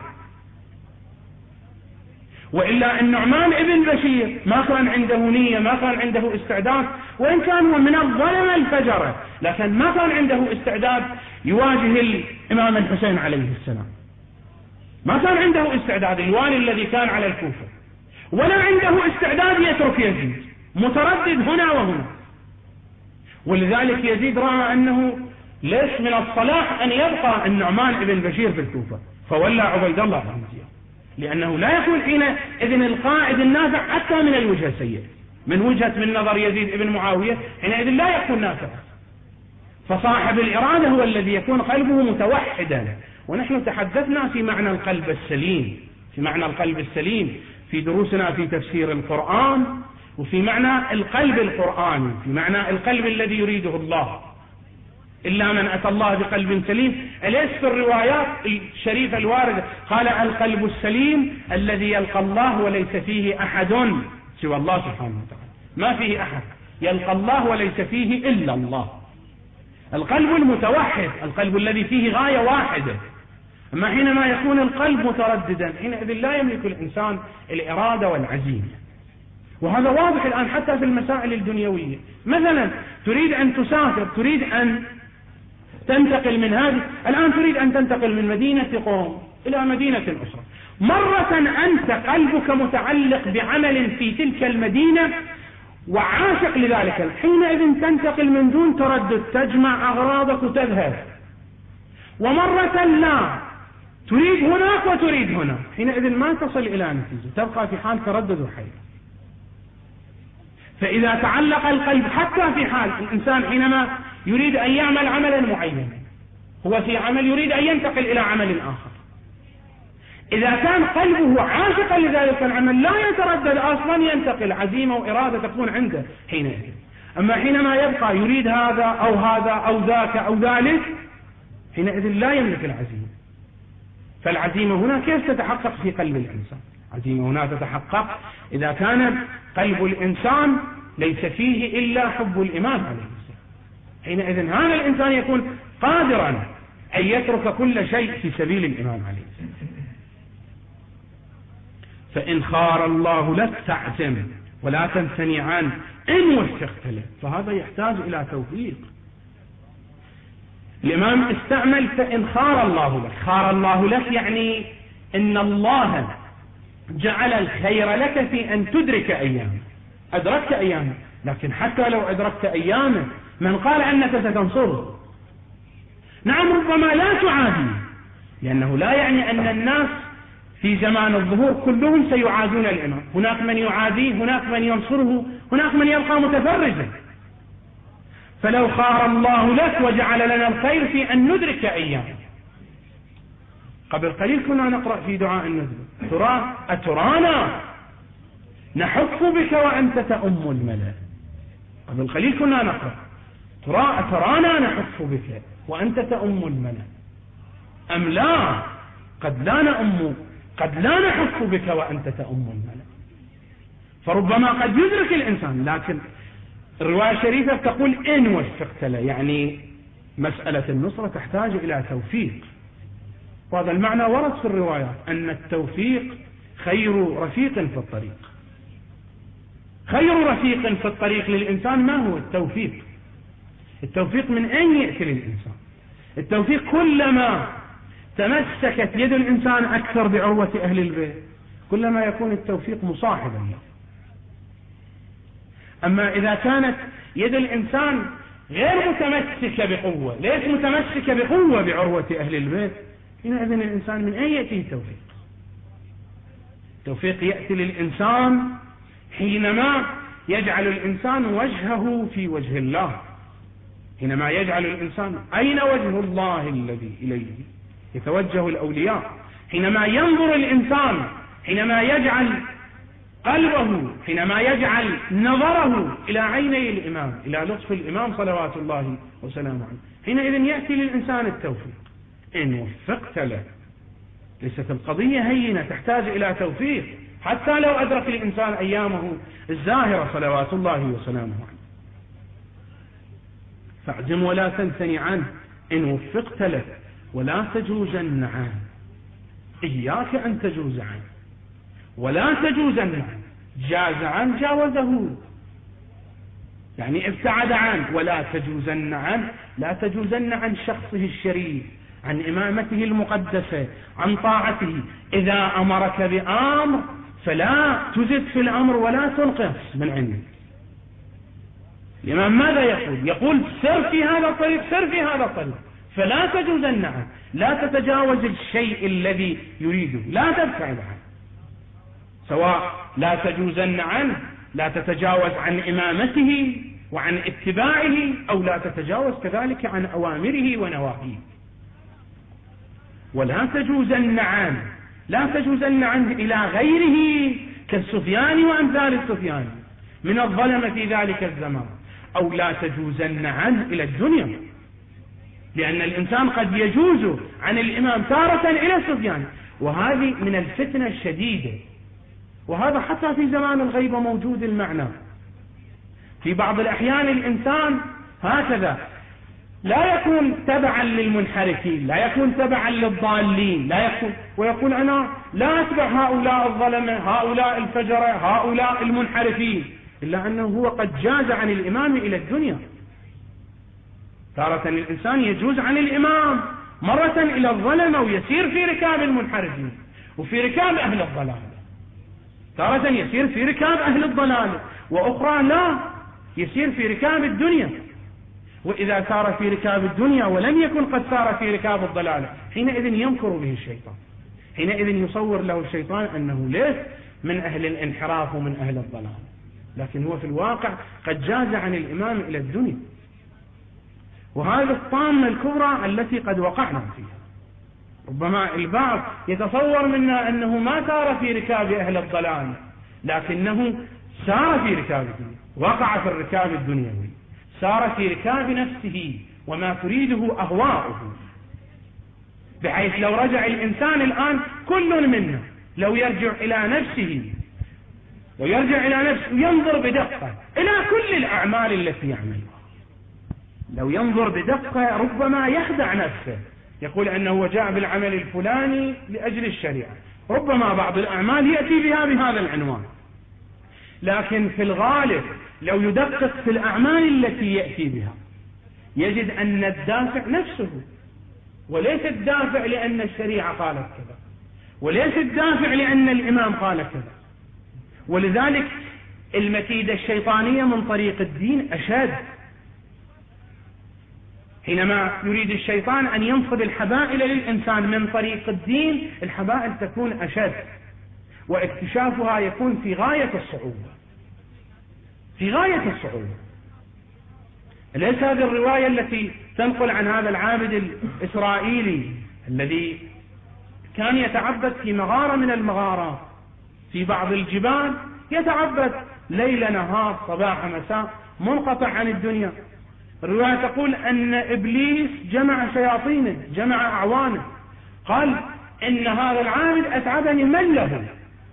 وإلا النعمان ابن بشير ما كان عنده نية، ما كان عنده استعداد، وإن كان هو من الظلمة الفجرة، لكن ما كان عنده استعداد يواجه الإمام الحسين عليه السلام، ما كان عنده استعداد، الوالي الذي كان على الكوفة، ولا عنده استعداد يترك يزيد، متردد هنا وهنا. ولذلك يزيد رأى أنه ليس من الصلاح أن يبقى النعمان بن بشير في الكوفة، فولى عبيد الله بن زياد، لأنه لا يكون حينئذ القائد النافع حتى من الوجهة السيئة، من وجهة من نظر يزيد بن معاوية حينئذ لا يكون نافعا. فصاحب الإرادة هو الذي يكون قلبه متوحدا. ونحن تحدثنا في معنى القلب السليم، في معنى القلب السليم في دروسنا في تفسير القرآن، وفي معنى القلب القرآني، في معنى القلب الذي يريده الله. إلا من أتى الله بقلب سليم، أليس في الروايات الشريفة الواردة قال القلب السليم الذي يلقى الله وليس فيه أحد سوى الله سبحانه وتعالى، ما فيه أحد، يلقى الله وليس فيه إلا الله. القلب المتوحد، القلب الذي فيه غاية واحدة. أما حينما يكون القلب مترددا حينئذ لا يملك الإنسان الإرادة والعزيمة. وهذا واضح الآن حتى في المسائل الدنيوية. مثلا تريد أن تسافر، تريد أن تنتقل من هذه، الآن تريد أن تنتقل من مدينة قوم إلى مدينة أخرى، مرة أنت قلبك متعلق بعمل في تلك المدينة وعاشق لذلك، حينئذ تنتقل من دون تردد، تجمع أغراضك وتذهب. ومرة لا، تريد هناك وتريد هنا، حينئذ ما تصل إلى نتيجة، تبقى في حال تردد وحيرة. فإذا تعلق القلب حتى في حال الإنسان حينما يريد أن يعمل عملا معينا، هو في عمل يريد أن ينتقل إلى عمل آخر، إذا كان قلبه عاشقا لذلك العمل لا يتردد أصلا، ينتقل، عزيمة وإرادة تكون عنده حينئذ. أما حينما يبقى يريد هذا أو هذا أو ذاك أو ذلك، حينئذ لا يملك العزيمة. فالعزيمة هنا كيف تتحقق في قلب الإنسان؟ العزيمة هنا تتحقق إذا كان قلب الإنسان ليس فيه إلا حب الإمام عليه السلام، حينئذ هذا الإنسان يكون قادرا أن يترك كل شيء في سبيل الإمام عليه السلام. فإن خار الله لك فاعزم ولا تنثني عنه إن وفقت له، فهذا يحتاج إلى توفيق. الإمام استعمل فإن خار الله لك، خار الله لك يعني إن الله جعل الخير لك في أن تدرك أيامه، أدركت أيامه، لكن حتى لو أدركت أيامه من قال أنك ستنصره؟ نعم ربما لا تعادي، لأنه لا يعني أن الناس في زمان الظهور كلهم سيعادون الإمام، هناك من يعاديه، هناك من ينصره، هناك من يبقى متفرجا. فلو خار الله لك وجعل لنا الخير في أن ندرك أيامه. قبل قليل كنا نقرأ في دعاء النزل أترانا نحف بك وأنت تأم الملأ. قبل قليل كنا نقرأ أترانا نحف بك وأنت تأم الملأ، أم لا قد لا نأم، قد لا نحف بك وأنت تأم الملأ. فربما قد يدرك الإنسان، لكن الرواية الشريفة تقول إن وفقت له، يعني مسألة النصرة تحتاج إلى توفيق. وهذا المعنى ورد في الروايات أن التوفيق خير رفيق في الطريق. خير رفيق في الطريق للإنسان ما هو التوفيق؟ التوفيق من أين يأتي للإنسان؟ التوفيق كلما تمسكت يد الإنسان أكثر بعروة أهل البيت كلما يكون التوفيق مصاحبا له. أما إذا كانت يد الإنسان غير متمسكة بقوة، ليس متمسكة بقوة بعروة أهل البيت، حينئذ الإنسان من أين يأتي التوفيق؟ التوفيق يأتي للإنسان حينما يجعل الإنسان وجهه في وجه الله، حينما يجعل الإنسان أين وجه الله الذي إليه يتوجه الأولياء، حينما ينظر الإنسان، حينما يجعل قلبه، حينما يجعل نظره إلى عيني الإمام، إلى لطف الإمام صلوات الله وسلامه عليه، حينئذ يأتي للإنسان التوفيق. إن وفقت له، ليست القضية هينة، تحتاج إلى توفيق حتى لو أدرك الإنسان أيامه الزاهرة صلوات الله وسلامه عليه. فاعزم ولا تنثني عنه إن وفقت له ولا تجوزن عنه، إياك أن تجوز عنه ولا تجوزن عنه، جاز عنه جاوزه، يعني ابتعد عنه، ولا تجوزن عنه لا تجوزن عن شخصه الشريف، عن إمامته المقدسة، عن طاعته. إذا أمرك بأمر فلا تزد في الأمر ولا تنقص من عندك. الإمام ماذا يقول؟ يقول سر في هذا الطريق، سر في هذا الطريق، فلا تجوزن عنه، لا تتجاوز الشيء الذي يريده، لا تبتعد عنه، سواء لا تجوزن عنه، لا تتجاوز عن إمامته وعن اتباعه، أو لا تتجاوز كذلك عن أوامره ونواهيه. ولا تجوزن عنه، لا تجوزن عنه إلى غيره كالسفيان وأمثال السفيان من الظلم في ذلك الزمان، أو لا تجوزن عنه إلى الدنيا، لأن الإنسان قد يجوز عن الإمام تارة إلى السفيان، وهذه من الفتنة الشديدة. وهذا حتى في زمان الغيبة موجود المعنى. في بعض الأحيان الإنسان هكذا لا يكون تبعا للمنحرفين، لا يكون تبعا للضالين، لا يكون ويقول أنا لا أتبع هؤلاء الظلمة، هؤلاء الفجرة، هؤلاء المنحرفين، إلا أنه هو قد جاز عن الإمام إلى الدنيا. تارة الإنسان يجوز عن الإمام مرة إلى الظلمة ويسير في ركاب المنحرفين وفي ركاب أهل الضلال، تارة يسير في ركاب أهل الضلال، وأخرى لا، يسير في ركاب الدنيا. وإذا سار في ركاب الدنيا ولم يكن قد سار في ركاب الضلال، حينئذ يمكر به الشيطان، حينئذ يصور له الشيطان أنه ليس من أهل الانحراف ومن أهل الضلال، لكن هو في الواقع قد جاز عن الإمام إلى الدنيا. وهذه الطامة الكبرى التي قد وقعنا فيها. ربما البعض يتصور منا أنه ما سار في ركاب أهل الضلال، لكنه سار في ركاب الدنيا، وقع في الركاب الدنيوي، سار في ركاب نفسه وما تريده أهواؤه، بحيث لو رجع الإنسان الآن كل منا لو يرجع إلى نفسه ويرجع إلى نفسه ينظر بدقة إلى كل الأعمال التي يعملها، لو ينظر بدقة ربما يخدع نفسه، يقول أنه جاء بالعمل الفلاني لأجل الشريعة، ربما بعض الأعمال يأتي بها بهذا العنوان، لكن في الغالب لو يدقق في الأعمال التي يأتي بها يجد أن الدافع نفسه، وليس الدافع لأن الشريعة قالت كذا، وليس الدافع لأن الإمام قال كذا. ولذلك المكيدة الشيطانية من طريق الدين أشد. حينما يريد الشيطان أن ينصب الحبائل للإنسان من طريق الدين، الحبائل تكون أشد، واكتشافها يكون في غاية الصعوبة، في غاية الصعوبة. ليس هذه الرواية التي تنقل عن هذا العابد الإسرائيلي الذي كان يتعبد في مغارة من المغارات في بعض الجبال، يتعبد ليل نهار صباح مساء منقطع عن الدنيا. الرواية تقول أن إبليس جمع شياطينه، جمع أعوانه، قال إن هذا العابد أتعبني، من له؟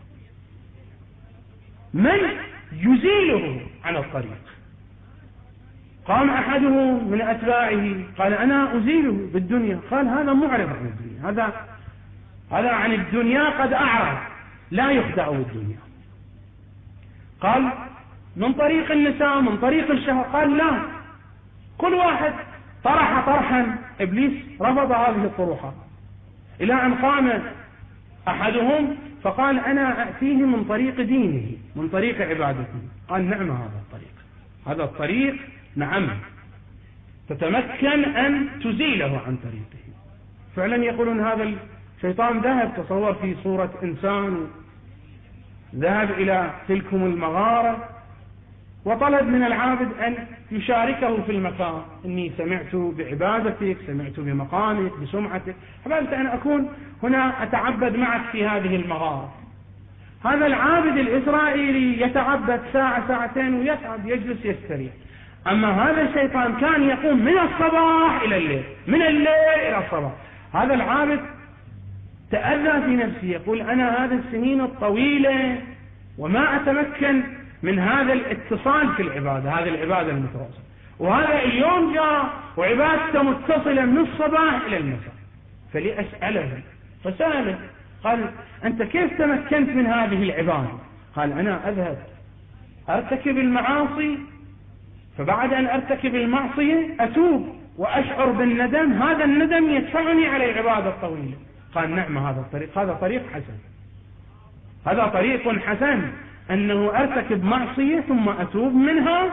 من يزيله عن الطريق؟ قام أحده من أتباعه قال أنا أزيله بالدنيا، قال هذا معرض عن الدنيا، هذا عن الدنيا قد أعرض، لا يخدع الدنيا. قال من طريق النساء، من طريق الشهوة، قال لا، كل واحد طرح طرحا، إبليس رفض هذه الطروحات، إلى أن قام أحدهم فقال أنا أأتيه من طريق دينه، من طريق عبادته. قال نعم هذا الطريق نعم، تتمكن أن تزيله عن طريقه. فعلا يقولون هذا الشيطان ذهب، تصور في صورة إنسان، ذهب إلى تلكم المغارة وطلب من العابد أن يشاركه في المكان، إني سمعت بعبادتك، سمعت بمقامك، بسمعتك، حببت أن أكون هنا أتعبد معك في هذه المغارة. هذا العابد الإسرائيلي يتعبد ساعة ساعتين ويسعد، يجلس يستريح. أما هذا الشيطان كان يقوم من الصباح إلى الليل، من الليل إلى الصباح. هذا العابد تأذى في نفسه، يقول أنا هذه السنين الطويلة وما أتمكن من هذا الاتصال في العبادة، هذه العبادة المتواصلة، وهذا اليوم جاء وعبادته متصلة من الصباح إلى المساء، فلأسأله. فسأله قال أنت كيف تمكنت من هذه العبادة؟ قال أنا أذهب أرتكب المعاصي، فبعد أن أرتكب المعصية أتوب وأشعر بالندم، هذا الندم يدفعني على العبادة الطويلة. قال نعم، هذا الطريق، هذا طريق حسن، هذا طريق حسن، أنه أرتكب معصية ثم أتوب منها.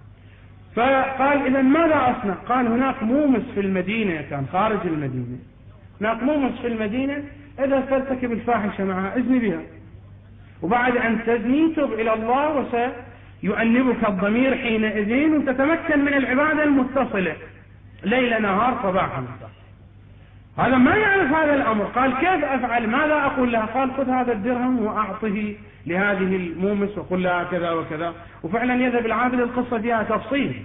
فقال إذا ماذا أصنع؟ قال هناك مومس في المدينة، كان خارج المدينة، هناك مومس في المدينة، إذا ترتكب الفاحشة معها أزني بها، وبعد أن تزني تب إلى الله وسيؤنبك الضمير حينئذ، وتتمكن من العبادة المتصلة ليل نهار صباحا مساء. هذا ما يعرف هذا الأمر، قال كيف أفعل؟ ماذا أقول لها؟ قال خذ هذا الدرهم وأعطه لهذه المومس وقل لها كذا وكذا. وفعلا يذهب العابد، القصة فيها تفصيل.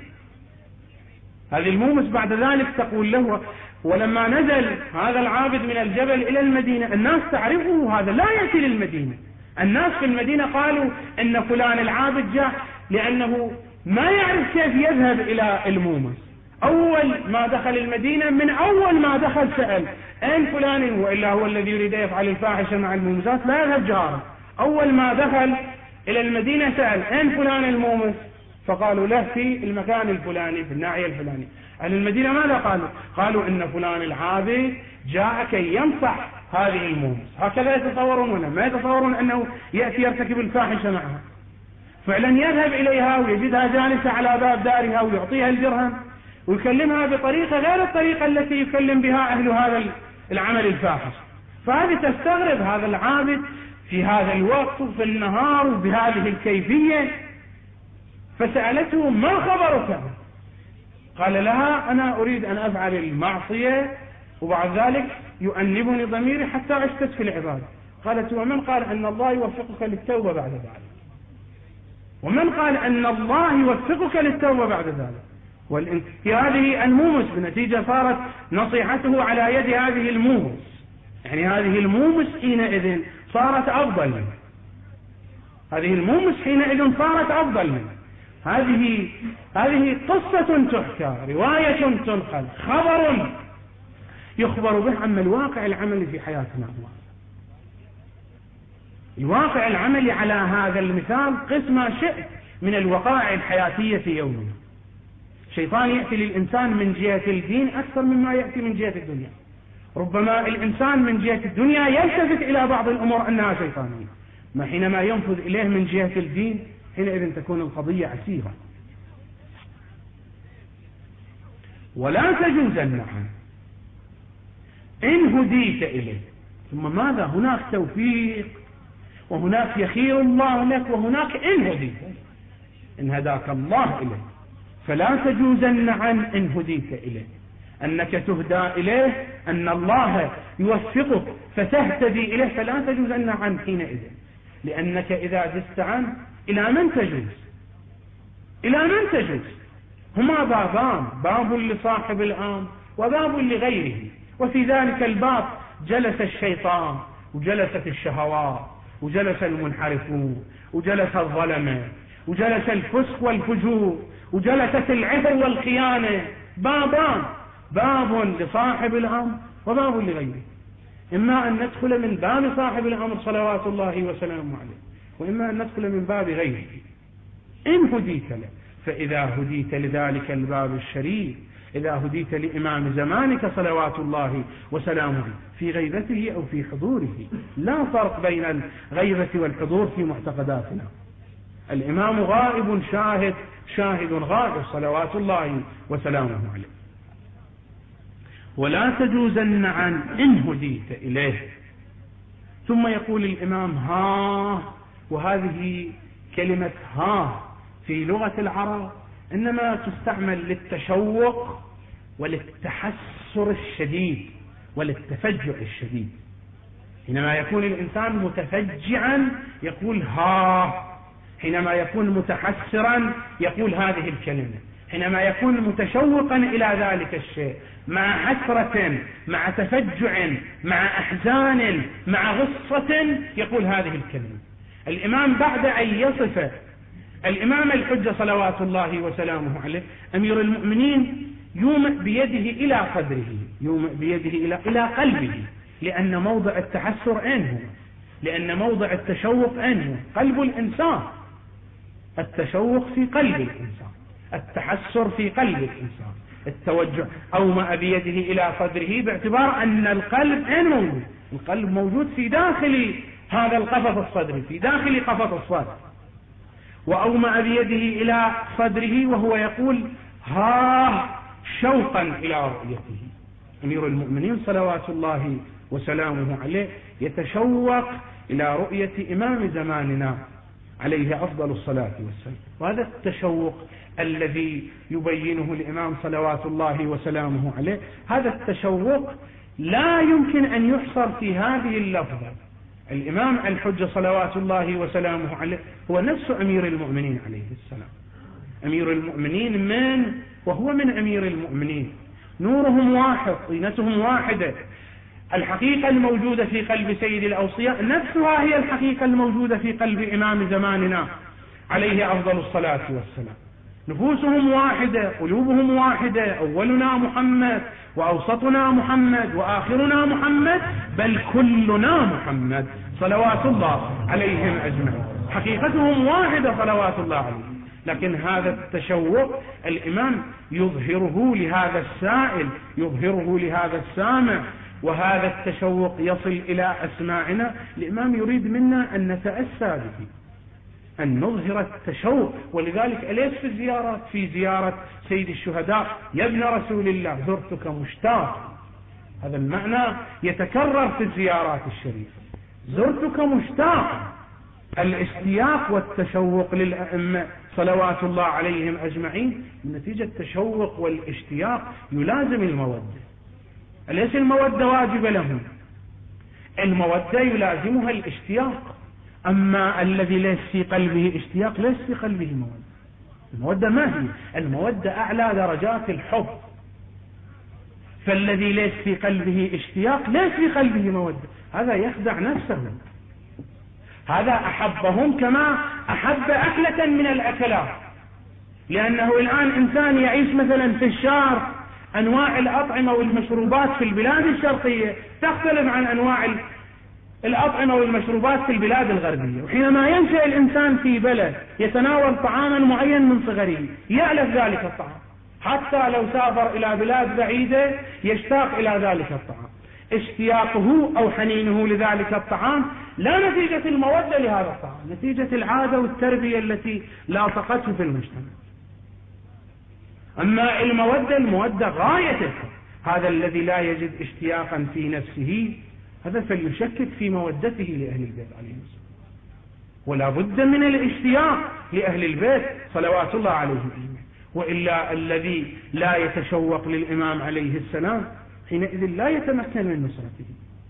هذه المومس بعد ذلك تقول له، ولما نزل هذا العابد من الجبل إلى المدينة الناس تعرفه، هذا لا يأتي للمدينة. الناس في المدينة قالوا إن فلان العابد جاء، لأنه ما يعرف كيف يذهب إلى المومس. أول ما دخل المدينة، من أول ما دخل سأل أين فلان، وإلا هو الذي يريد يفعل الفاحشة مع المومسات لا يذهب جاره. أول ما دخل إلى المدينة سأل أين فلان المومس، فقالوا له في المكان الفلاني في الناحية الفلانية. أهل المدينة ماذا قالوا؟ قالوا إن فلان العابد جاء كي ينصح هذه المومس. هكذا يتصورون، ولا ما يتصورون أنه يأتي يرتكب الفاحشة معها. فعلا يذهب إليها ويجدها جالسة على باب دارها ويعطيها الدرهم ويكلمها بطريقة غير الطريقة التي يكلم بها أهل هذا العمل الفاحش. فهذه تستغرب، هذا العابد في هذا الوقت وفي النهار وبهذه الكيفية. فسألته ما خبرك؟ قال لها أنا أريد أن أفعل المعصية وبعد ذلك يؤنبني ضميري حتى أشتت في العبادة. قالت ومن قال أن الله يوفقك للتوبة بعد ذلك؟ ومن قال أن الله يوفقك للتوبة بعد ذلك؟ هذه المومس بنتيجة صارت نصيحته على يد هذه المومس، يعني هذه المومس حينئذ صارت أفضل منه، هذه المومس حينئذ صارت أفضل منه. هذه قصة تحكى، رواية تنقل، خبر يخبر به عن الواقع العملي في حياتنا. الواقع العملي على هذا المثال قس ما شئت من الوقائع الحياتية في يومنا. الشيطان يأتي للإنسان من جهة الدين أكثر مما يأتي من جهة الدنيا. ربما الإنسان من جهة الدنيا يلتفت إلى بعض الأمور أنها شيطانية، ما حينما ينفذ إليه من جهة الدين حينئذ تكون القضية عسيرة. ولا تجوزن عنه إن هديت إليه. ثم ماذا؟ هناك توفيق، وهناك يخير الله لك، وهناك إن هديت، إن هداك الله إليه. فلا تجوزن عن إن هديت إليه، أنك تهدى إليه، أن الله يوفقك فتهتدي إليه، فلا تجوزن عن حينئذ. لأنك إذا جزت عنه إلى من تجوز؟ إلى من تجوز؟ هما بابان، باب لصاحب الأمر وباب لغيره. وفي ذلك الباب جلس الشيطان وجلست الشهوات وجلس المنحرفون وجلس الظلمة وجلس الفسق والفجور وجلست العثر والخيانة. بابان، باب لصاحب الأمر وباب لغيره. إما أن ندخل من باب صاحب الأمر صلوات الله وسلامه عليه، وإما أن ندخل من باب غيره. إن هديت له، فإذا هديت لذلك الباب الشريف، إذا هديت لإمام زمانك صلوات الله وسلامه في غيبته أو في حضوره. لا فرق بين الغيبة والحضور في معتقداتنا. الإمام غائب شاهد غائب صلوات الله وسلامه عليه. ولا تجوزن عن إن هديت إليه. ثم يقول الإمام ها، وهذه كلمة ها في لغة العرب إنما تستعمل للتشوق وللتحسر الشديد وللتفجع الشديد. حينما يكون الإنسان متفجعا يقول ها، حينما يكون متحسرا يقول هذه الكلمة، حينما يكون متشوقا إلى ذلك الشيء مع حسرة مع تفجع مع أحزان مع غصة يقول هذه الكلمة. الإمام بعد أن يصف الإمام الحجة صلوات الله وسلامه عليه أمير المؤمنين يومئ بيده إلى قدره، يومئ بيده إلى قلبه، لأن موضع التحسر أين هو؟ لأن موضع التشوق أين هو؟ قلب الإنسان. التشوق في قلب الإنسان، التحسر في قلب الإنسان. التوجه أومأ بيده إلى صدره، باعتبار أن القلب أين موجود؟ القلب موجود في داخل هذا القفص الصدري، في داخل قفص الصدر. وأومأ بيده إلى صدره وهو يقول ها شوقا إلى رؤيته. أمير المؤمنين صلوات الله وسلامه عليه يتشوق إلى رؤية إمام زماننا عليه أفضل الصلاة والسلام. وهذا التشوق الذي يبينه الإمام صلوات الله وسلامه عليه، هذا التشوق لا يمكن أن يحصر في هذه اللفظة. الإمام الحجة صلوات الله وسلامه عليه هو نفس أمير المؤمنين عليه السلام. أمير المؤمنين من وهو من أمير المؤمنين، نورهم واحد، طينتهم واحدة. الحقيقة الموجودة في قلب سيد الأوصياء نفسها هي الحقيقة الموجودة في قلب إمام زماننا عليه أفضل الصلاة والسلام. نفوسهم واحدة، قلوبهم واحدة، أولنا محمد وأوسطنا محمد وآخرنا محمد، بل كلنا محمد صلوات الله عليهم أجمعين. حقيقتهم واحدة صلوات الله عليهم. لكن هذا التشوق الإمام يظهره لهذا السائل، يظهره لهذا السامع، وهذا التشوق يصل إلى أسماعنا. الإمام يريد منا أن نتأسى به، أن نظهر التشوق. ولذلك أليس في الزيارات، في زيارة سيد الشهداء يا ابن رسول الله زرتك مشتاق، هذا المعنى يتكرر في الزيارات الشريفة، زرتك مشتاق. الاشتياق والتشوق للأئمة صلوات الله عليهم أجمعين نتيجة التشوق والاشتياق يلازم المودة. أليس المودة واجبة لهم؟ المودة يلازمها الاشتياق. أما الذي ليس في قلبه اشتياق ليس في قلبه مودة. المودة ما هي؟ المودة أعلى درجات الحب. فالذي ليس في قلبه اشتياق ليس في قلبه مودة، هذا يخدع نفسه. هذا أحبهم كما أحب أكلة من الأكلات، لأنه الآن إنسان يعيش مثلا في الشارق، أنواع الأطعمة والمشروبات في البلاد الشرقية تختلف عن أنواع الأطعمة والمشروبات في البلاد الغربية. وحينما ينشأ الإنسان في بلد يتناول طعاما معين من صغره يألف ذلك الطعام، حتى لو سافر إلى بلاد بعيدة يشتاق إلى ذلك الطعام. اشتياقه أو حنينه لذلك الطعام لا نتيجة المودة لهذا الطعام، نتيجة العادة والتربية التي لاصقته في المجتمع. أما المودة غاية الحب. هذا الذي لا يجد اشتياقا في نفسه هذا فليشكك في مودته لأهل البيت عليهم السلام. ولا بد من الاشتياق لأهل البيت صلوات الله عليهم أجمعين. وإلا الذي لا يتشوق للإمام عليه السلام حينئذ لا يتمكن من نصرته.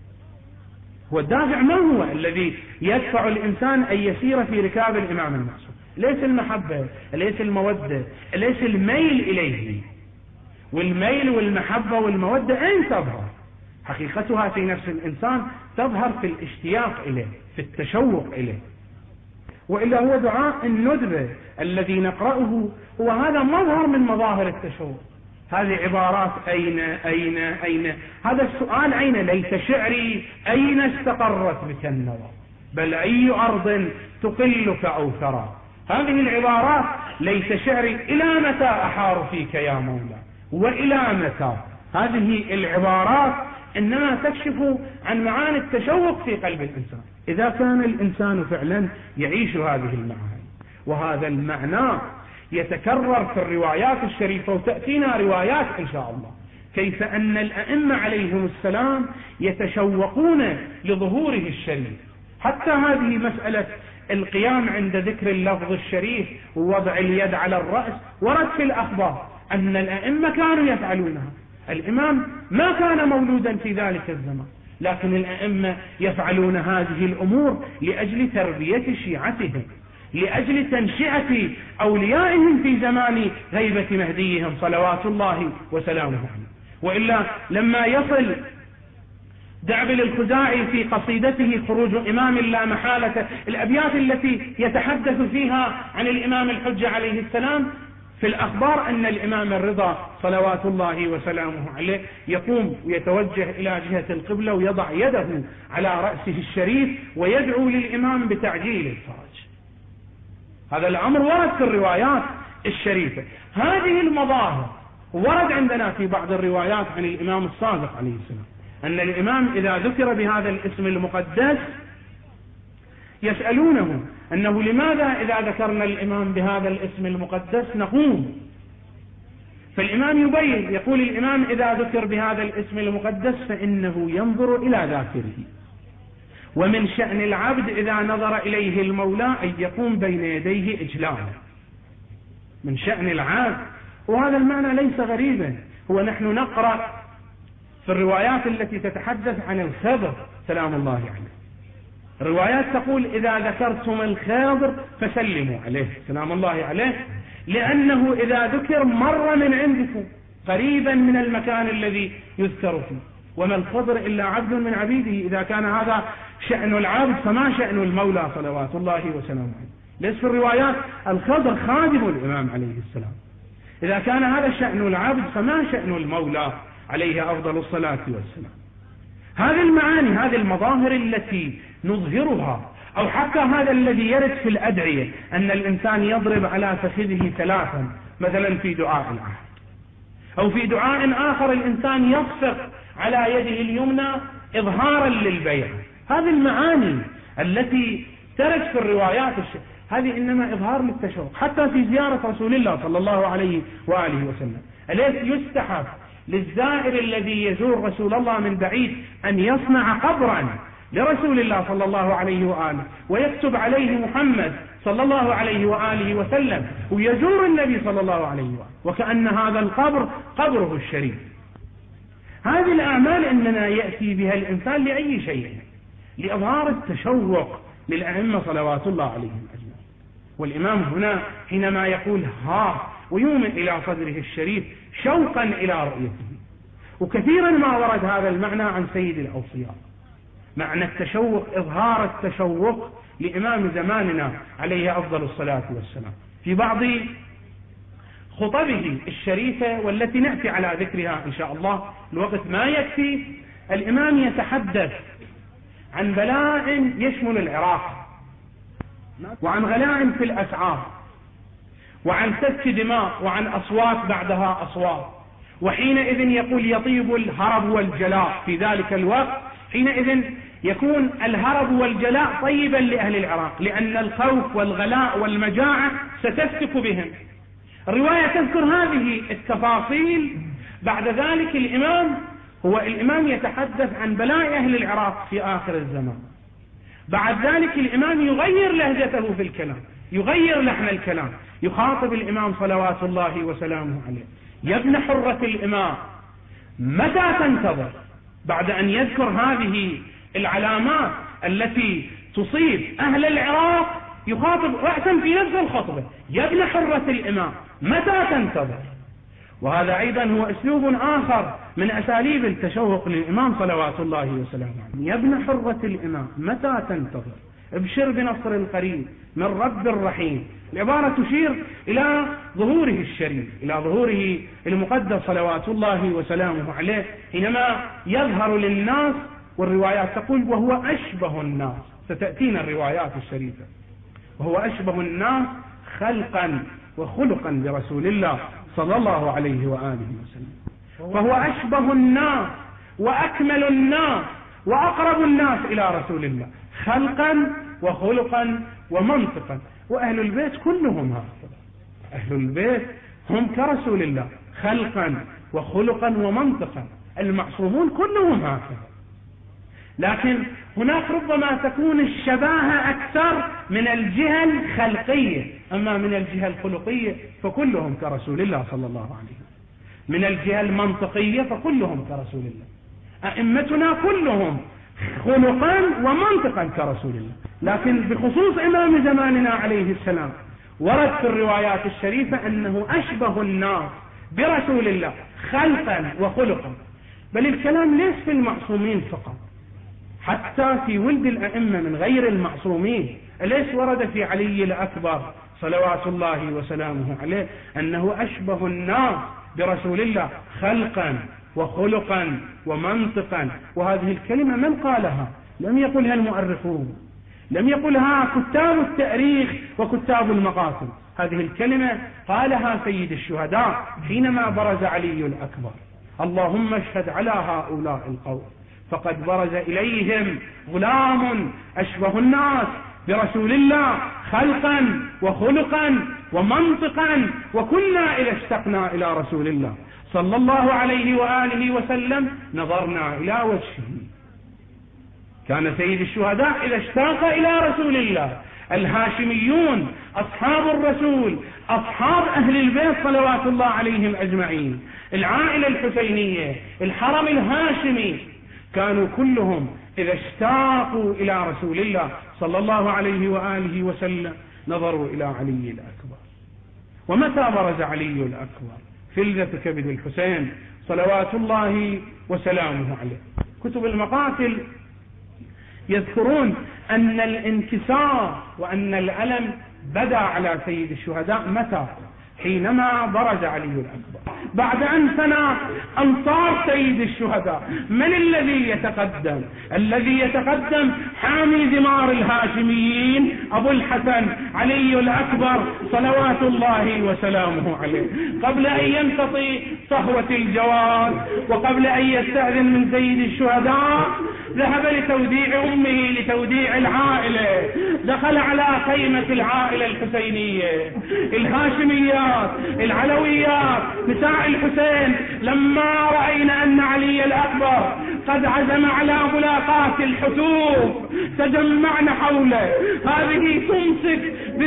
والدافع ما هو الذي يدفع الإنسان أن يسير في ركاب الإمام المعصوم؟ ليس المحبة، ليس المودة، ليس الميل إليه. والميل والمحبة والمودة أين تظهر؟ حقيقتها في نفس الإنسان تظهر في الاشتياق إليه، في التشوق إليه. وإلا هو دعاء الندبة الذي نقرأه هو هذا مظهر من مظاهر التشوق. هذه عبارات أين أين أين، هذا السؤال أين، ليت شعري أين استقرت بك النوى، بل أي أرض تقلك أو ثرى. هذه العبارات ليت شعري إلى متى أحار فيك يا مولا وإلى متى. هذه العبارات إنما تكشف عن معاني التشوق في قلب الإنسان إذا كان الإنسان فعلا يعيش هذه المعاني. وهذا المعنى يتكرر في الروايات الشريفة، وتأتينا روايات إن شاء الله كيف أن الأئمة عليهم السلام يتشوقون لظهوره الشريف. حتى هذه مسألة القيام عند ذكر اللفظ الشريف ووضع اليد على الرأس ورد في الأخبار أن الأئمة كانوا يفعلونها. الإمام ما كان مولودا في ذلك الزمان، لكن الأئمة يفعلون هذه الأمور لأجل تربية شيعتهم، لأجل تنشئة أوليائهم في زمان غيبة مهديهم صلوات الله وسلامه عليه. وإلا لما يصل دعبل الخزاعي في قصيدته خروج إمام لا محالة الأبيات التي يتحدث فيها عن الإمام الحجة عليه السلام في الأخبار أن الإمام الرضا صلوات الله وسلامه عليه يقوم ويتوجه إلى جهة القبلة ويضع يده على رأسه الشريف ويدعو للإمام بتعجيل الفرج. هذا الأمر ورد في الروايات الشريفة. هذه المظاهر ورد عندنا في بعض الروايات عن الإمام الصادق عليه السلام أن الإمام إذا ذكر بهذا الاسم المقدس يسألونه أنه لماذا إذا ذكرنا الإمام بهذا الاسم المقدس نقوم؟ فالإمام يبين، يقول الإمام إذا ذكر بهذا الاسم المقدس فإنه ينظر إلى ذاكره، ومن شأن العبد إذا نظر إليه المولى أن يقوم بين يديه إجلالا. من شأن العبد، وهذا المعنى ليس غريبا. هو نحن نقرأ في الروايات التي تتحدث عن الخضر سلام الله عليه، الروايات تقول إذا ذكرتم الخضر فسلموا عليه سلام الله عليه، لأنه إذا ذكر مر من عندكم قريبا من المكان الذي يذكر فيه. وما الخضر إلا عبد من عبيده. إذا كان هذا شأن العبد فما شأن المولى صلوات الله وسلامه عليه. ليس في الروايات الخضر خادم الإمام عليه السلام. إذا كان هذا شأن العبد فما شأن المولى عليه أفضل الصلاة والسلام. هذه المعاني، هذه المظاهر التي نظهرها، أو حتى هذا الذي يرد في الأدعية أن الإنسان يضرب على فخذه ثلاثا مثلا في دعاء العهد، أو في دعاء آخر الإنسان يصفق على يده اليمنى إظهارا للبيع. هذه المعاني التي ترد في الروايات هذه إنما إظهار للتشوق. حتى في زيارة رسول الله صلى الله عليه وآله وسلم أليس يستحب للزائر الذي يزور رسول الله من بعيد أن يصنع قبرا لرسول الله صلى الله عليه وآله ويكتب عليه محمد صلى الله عليه وآله وسلم، ويزور النبي صلى الله عليه وآله وكأن هذا القبر قبره الشريف. هذه الأعمال إننا يأتي بها الإنسان لأي شيء، لإظهار التشوق للأئمة صلوات الله عليهم أجمعين. والإمام هنا حينما يقول ها ويؤمن إلى صدره الشريف شوقا إلى رؤيته. وكثيرا ما ورد هذا المعنى عن سيد الأوصياء، معنى التشوق، إظهار التشوق لإمام زماننا عليه أفضل الصلاة والسلام. في بعض خطبه الشريفة والتي نأتي على ذكرها إن شاء الله، الوقت ما يكفي، الإمام يتحدث عن بلاء يشمل العراق، وعن غلاء في الأسعار، وعن سفك دماء، وعن أصوات بعدها أصوات. وحينئذ يقول يطيب الهرب والجلاء في ذلك الوقت، حينئذ يكون الهرب والجلاء طيبا لأهل العراق، لأن الخوف والغلاء والمجاعة ستفتك بهم. الرواية تذكر هذه التفاصيل. بعد ذلك الإمام يتحدث عن بلاء أهل العراق في آخر الزمان. بعد ذلك الإمام يغير لهجته في الكلام، يغير لحن الكلام، يخاطب الإمام صلوات الله وسلامه عليه: يا ابن حرة الإمام متى تنتظر؟ بعد أن يذكر هذه العلامات التي تصيب أهل العراق يخاطب رأسا في نفس الخطبة: يا ابن حرة الإمام متى تنتظر؟ وهذا أيضا هو أسلوب آخر من أساليب التشوق للإمام صلوات الله وسلامه عليه. يا ابن حرة الإمام متى تنتظر؟ ابشر بنصر القريب من رب الرحيم. العبارة تشير إلى ظهوره الشريف، إلى ظهوره المقدس صلوات الله وسلامه عليه حينما يظهر للناس. والروايات تقول وهو أشبه الناس، ستأتينا الروايات الشريفة، وهو أشبه الناس خلقا وخلقا برسول الله صلى الله عليه وآله وسلم. فهو أشبه الناس وأكمل الناس وأقرب الناس إلى رسول الله خلقا وخلقا ومنطقا. وأهل البيت كلهم هكذا، أهل البيت هم كرسول الله خلقا وخلقا ومنطقا، المعصومون كلهم هكذا. لكن هناك ربما تكون الشباهة أكثر من الجهة الخلقية، أما من الجهة الخلقية فكلهم كرسول الله صلى الله عليه وسلم. من الجهة المنطقية فكلهم كرسول الله. أئمتنا كلهم خلقا ومنطقا كرسول الله. لكن بخصوص إمام زماننا عليه السلام ورد في الروايات الشريفة أنه أشبه الناس برسول الله خلقا وخلقا. بل الكلام ليس في المعصومين فقط، حتى في ولد الأئمة من غير المعصومين. أليس ورد في علي الأكبر صلوات الله وسلامه عليه أنه أشبه الناس برسول الله خلقا وخلقا ومنطقا؟ وهذه الكلمة من قالها؟ لم يقلها المؤرخون، لم يقلها كتاب التاريخ وكتاب المقاصد، هذه الكلمة قالها سيد الشهداء حينما برز علي الأكبر: اللهم اشهد على هؤلاء القوم فقد برز إليهم غلام أشبه الناس برسول الله خلقا وخلقا ومنطقا، وكنا إذا اشتقنا إلى رسول الله صلى الله عليه وآله وسلم نظرنا إلى وجهه. كان سيد الشهداء إذا اشتاق إلى رسول الله. الهاشميون أصحاب الرسول، أصحاب أهل البيت صلوات الله عليهم أجمعين، العائلة الحسينية، الحرم الهاشمي، كانوا كلهم إذا اشتاقوا إلى رسول الله صلى الله عليه وآله وسلم نظروا إلى علي الأكبر. ومتى برز علي الأكبر؟ فلذة كبد الحسين صلوات الله وسلامه عليه. كتب المقاتل يذكرون أن الانكسار وأن الألم بدا على سيد الشهداء متى؟ حينما برز علي الأكبر بعد أن ثنى أنصار سيد الشهداء. من الذي يتقدم؟ الذي يتقدم حامي ثمار الهاشميين أبو الحسن علي الأكبر صلوات الله وسلامه عليه. قبل أن ينتطي صهوة الجواد وقبل أن يستأذن من سيد الشهداء ذهب لتوديع أمه، لتوديع العائلة، دخل على خيمة العائلة الحسينية، الهاشميات، العلويات، نساء الحسين. لما رأينا أن علي الأكبر قد عزم على ملاقاة الحتوف تجمعنا حوله، هذه تمسك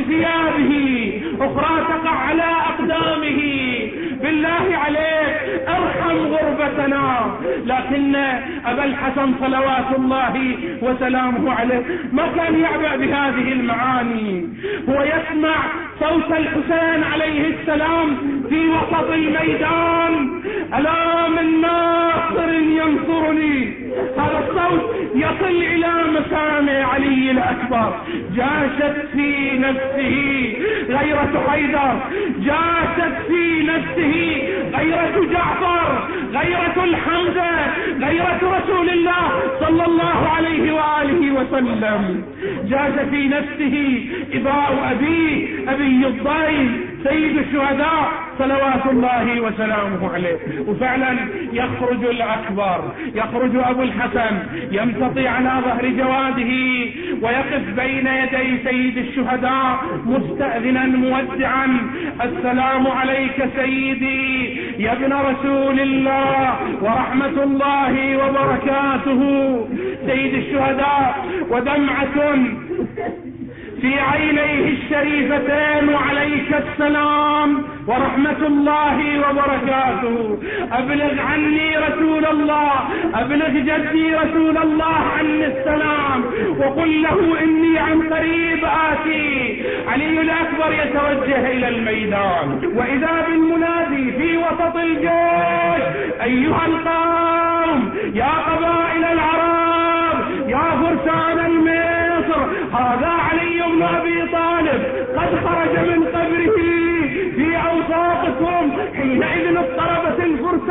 بثيابه، أخرى تقع على أقدامه: بالله عليك ارحم غربتنا. لكن أبا الحسن صلوات الله وسلامه عليه ما كان يعبأ بهذه المعاني. هو يسمع صوت الحسين عليه السلام في وسط الميدان: ألا من ناصر ينصرني. هذا الصوت يصل إلى مسامع علي الأكبر. جاشت في نفسه غيرة حيدر، جاشت في نفسه غيرة جعفر، غيرة الحمزة، غيرة رسول الله صلى الله عليه وآله وسلم. جاش في نفسه إباء أبيه أبي الضيل سيد الشهداء صلوات الله وسلامه عليه. وفعلا يخرج الأكبر، يخرج أبو الحسن، يمتطي على ظهر جواده ويقف بين يدي سيد الشهداء مستأذنا مودعا: السلام عليك سيدي يا ابن رسول الله ورحمة الله وبركاته. سيد الشهداء ودمعة في عينيه الشريفتين: وعليك السلام ورحمة الله وبركاته. أبلغ عني رسول الله، أبلغ جدي رسول الله عني السلام، وقل له إني عن قريب آتي. علي الأكبر يتوجه إلى الميدان، وإذا بالمنادي في وسط الجيش: أيها القوم، يا قبائل العرب، يا فرسان المصر، هذا علي بن أبي طالب قد خرج من قبره في أوساطكم. حينئذ اضطربت الفرس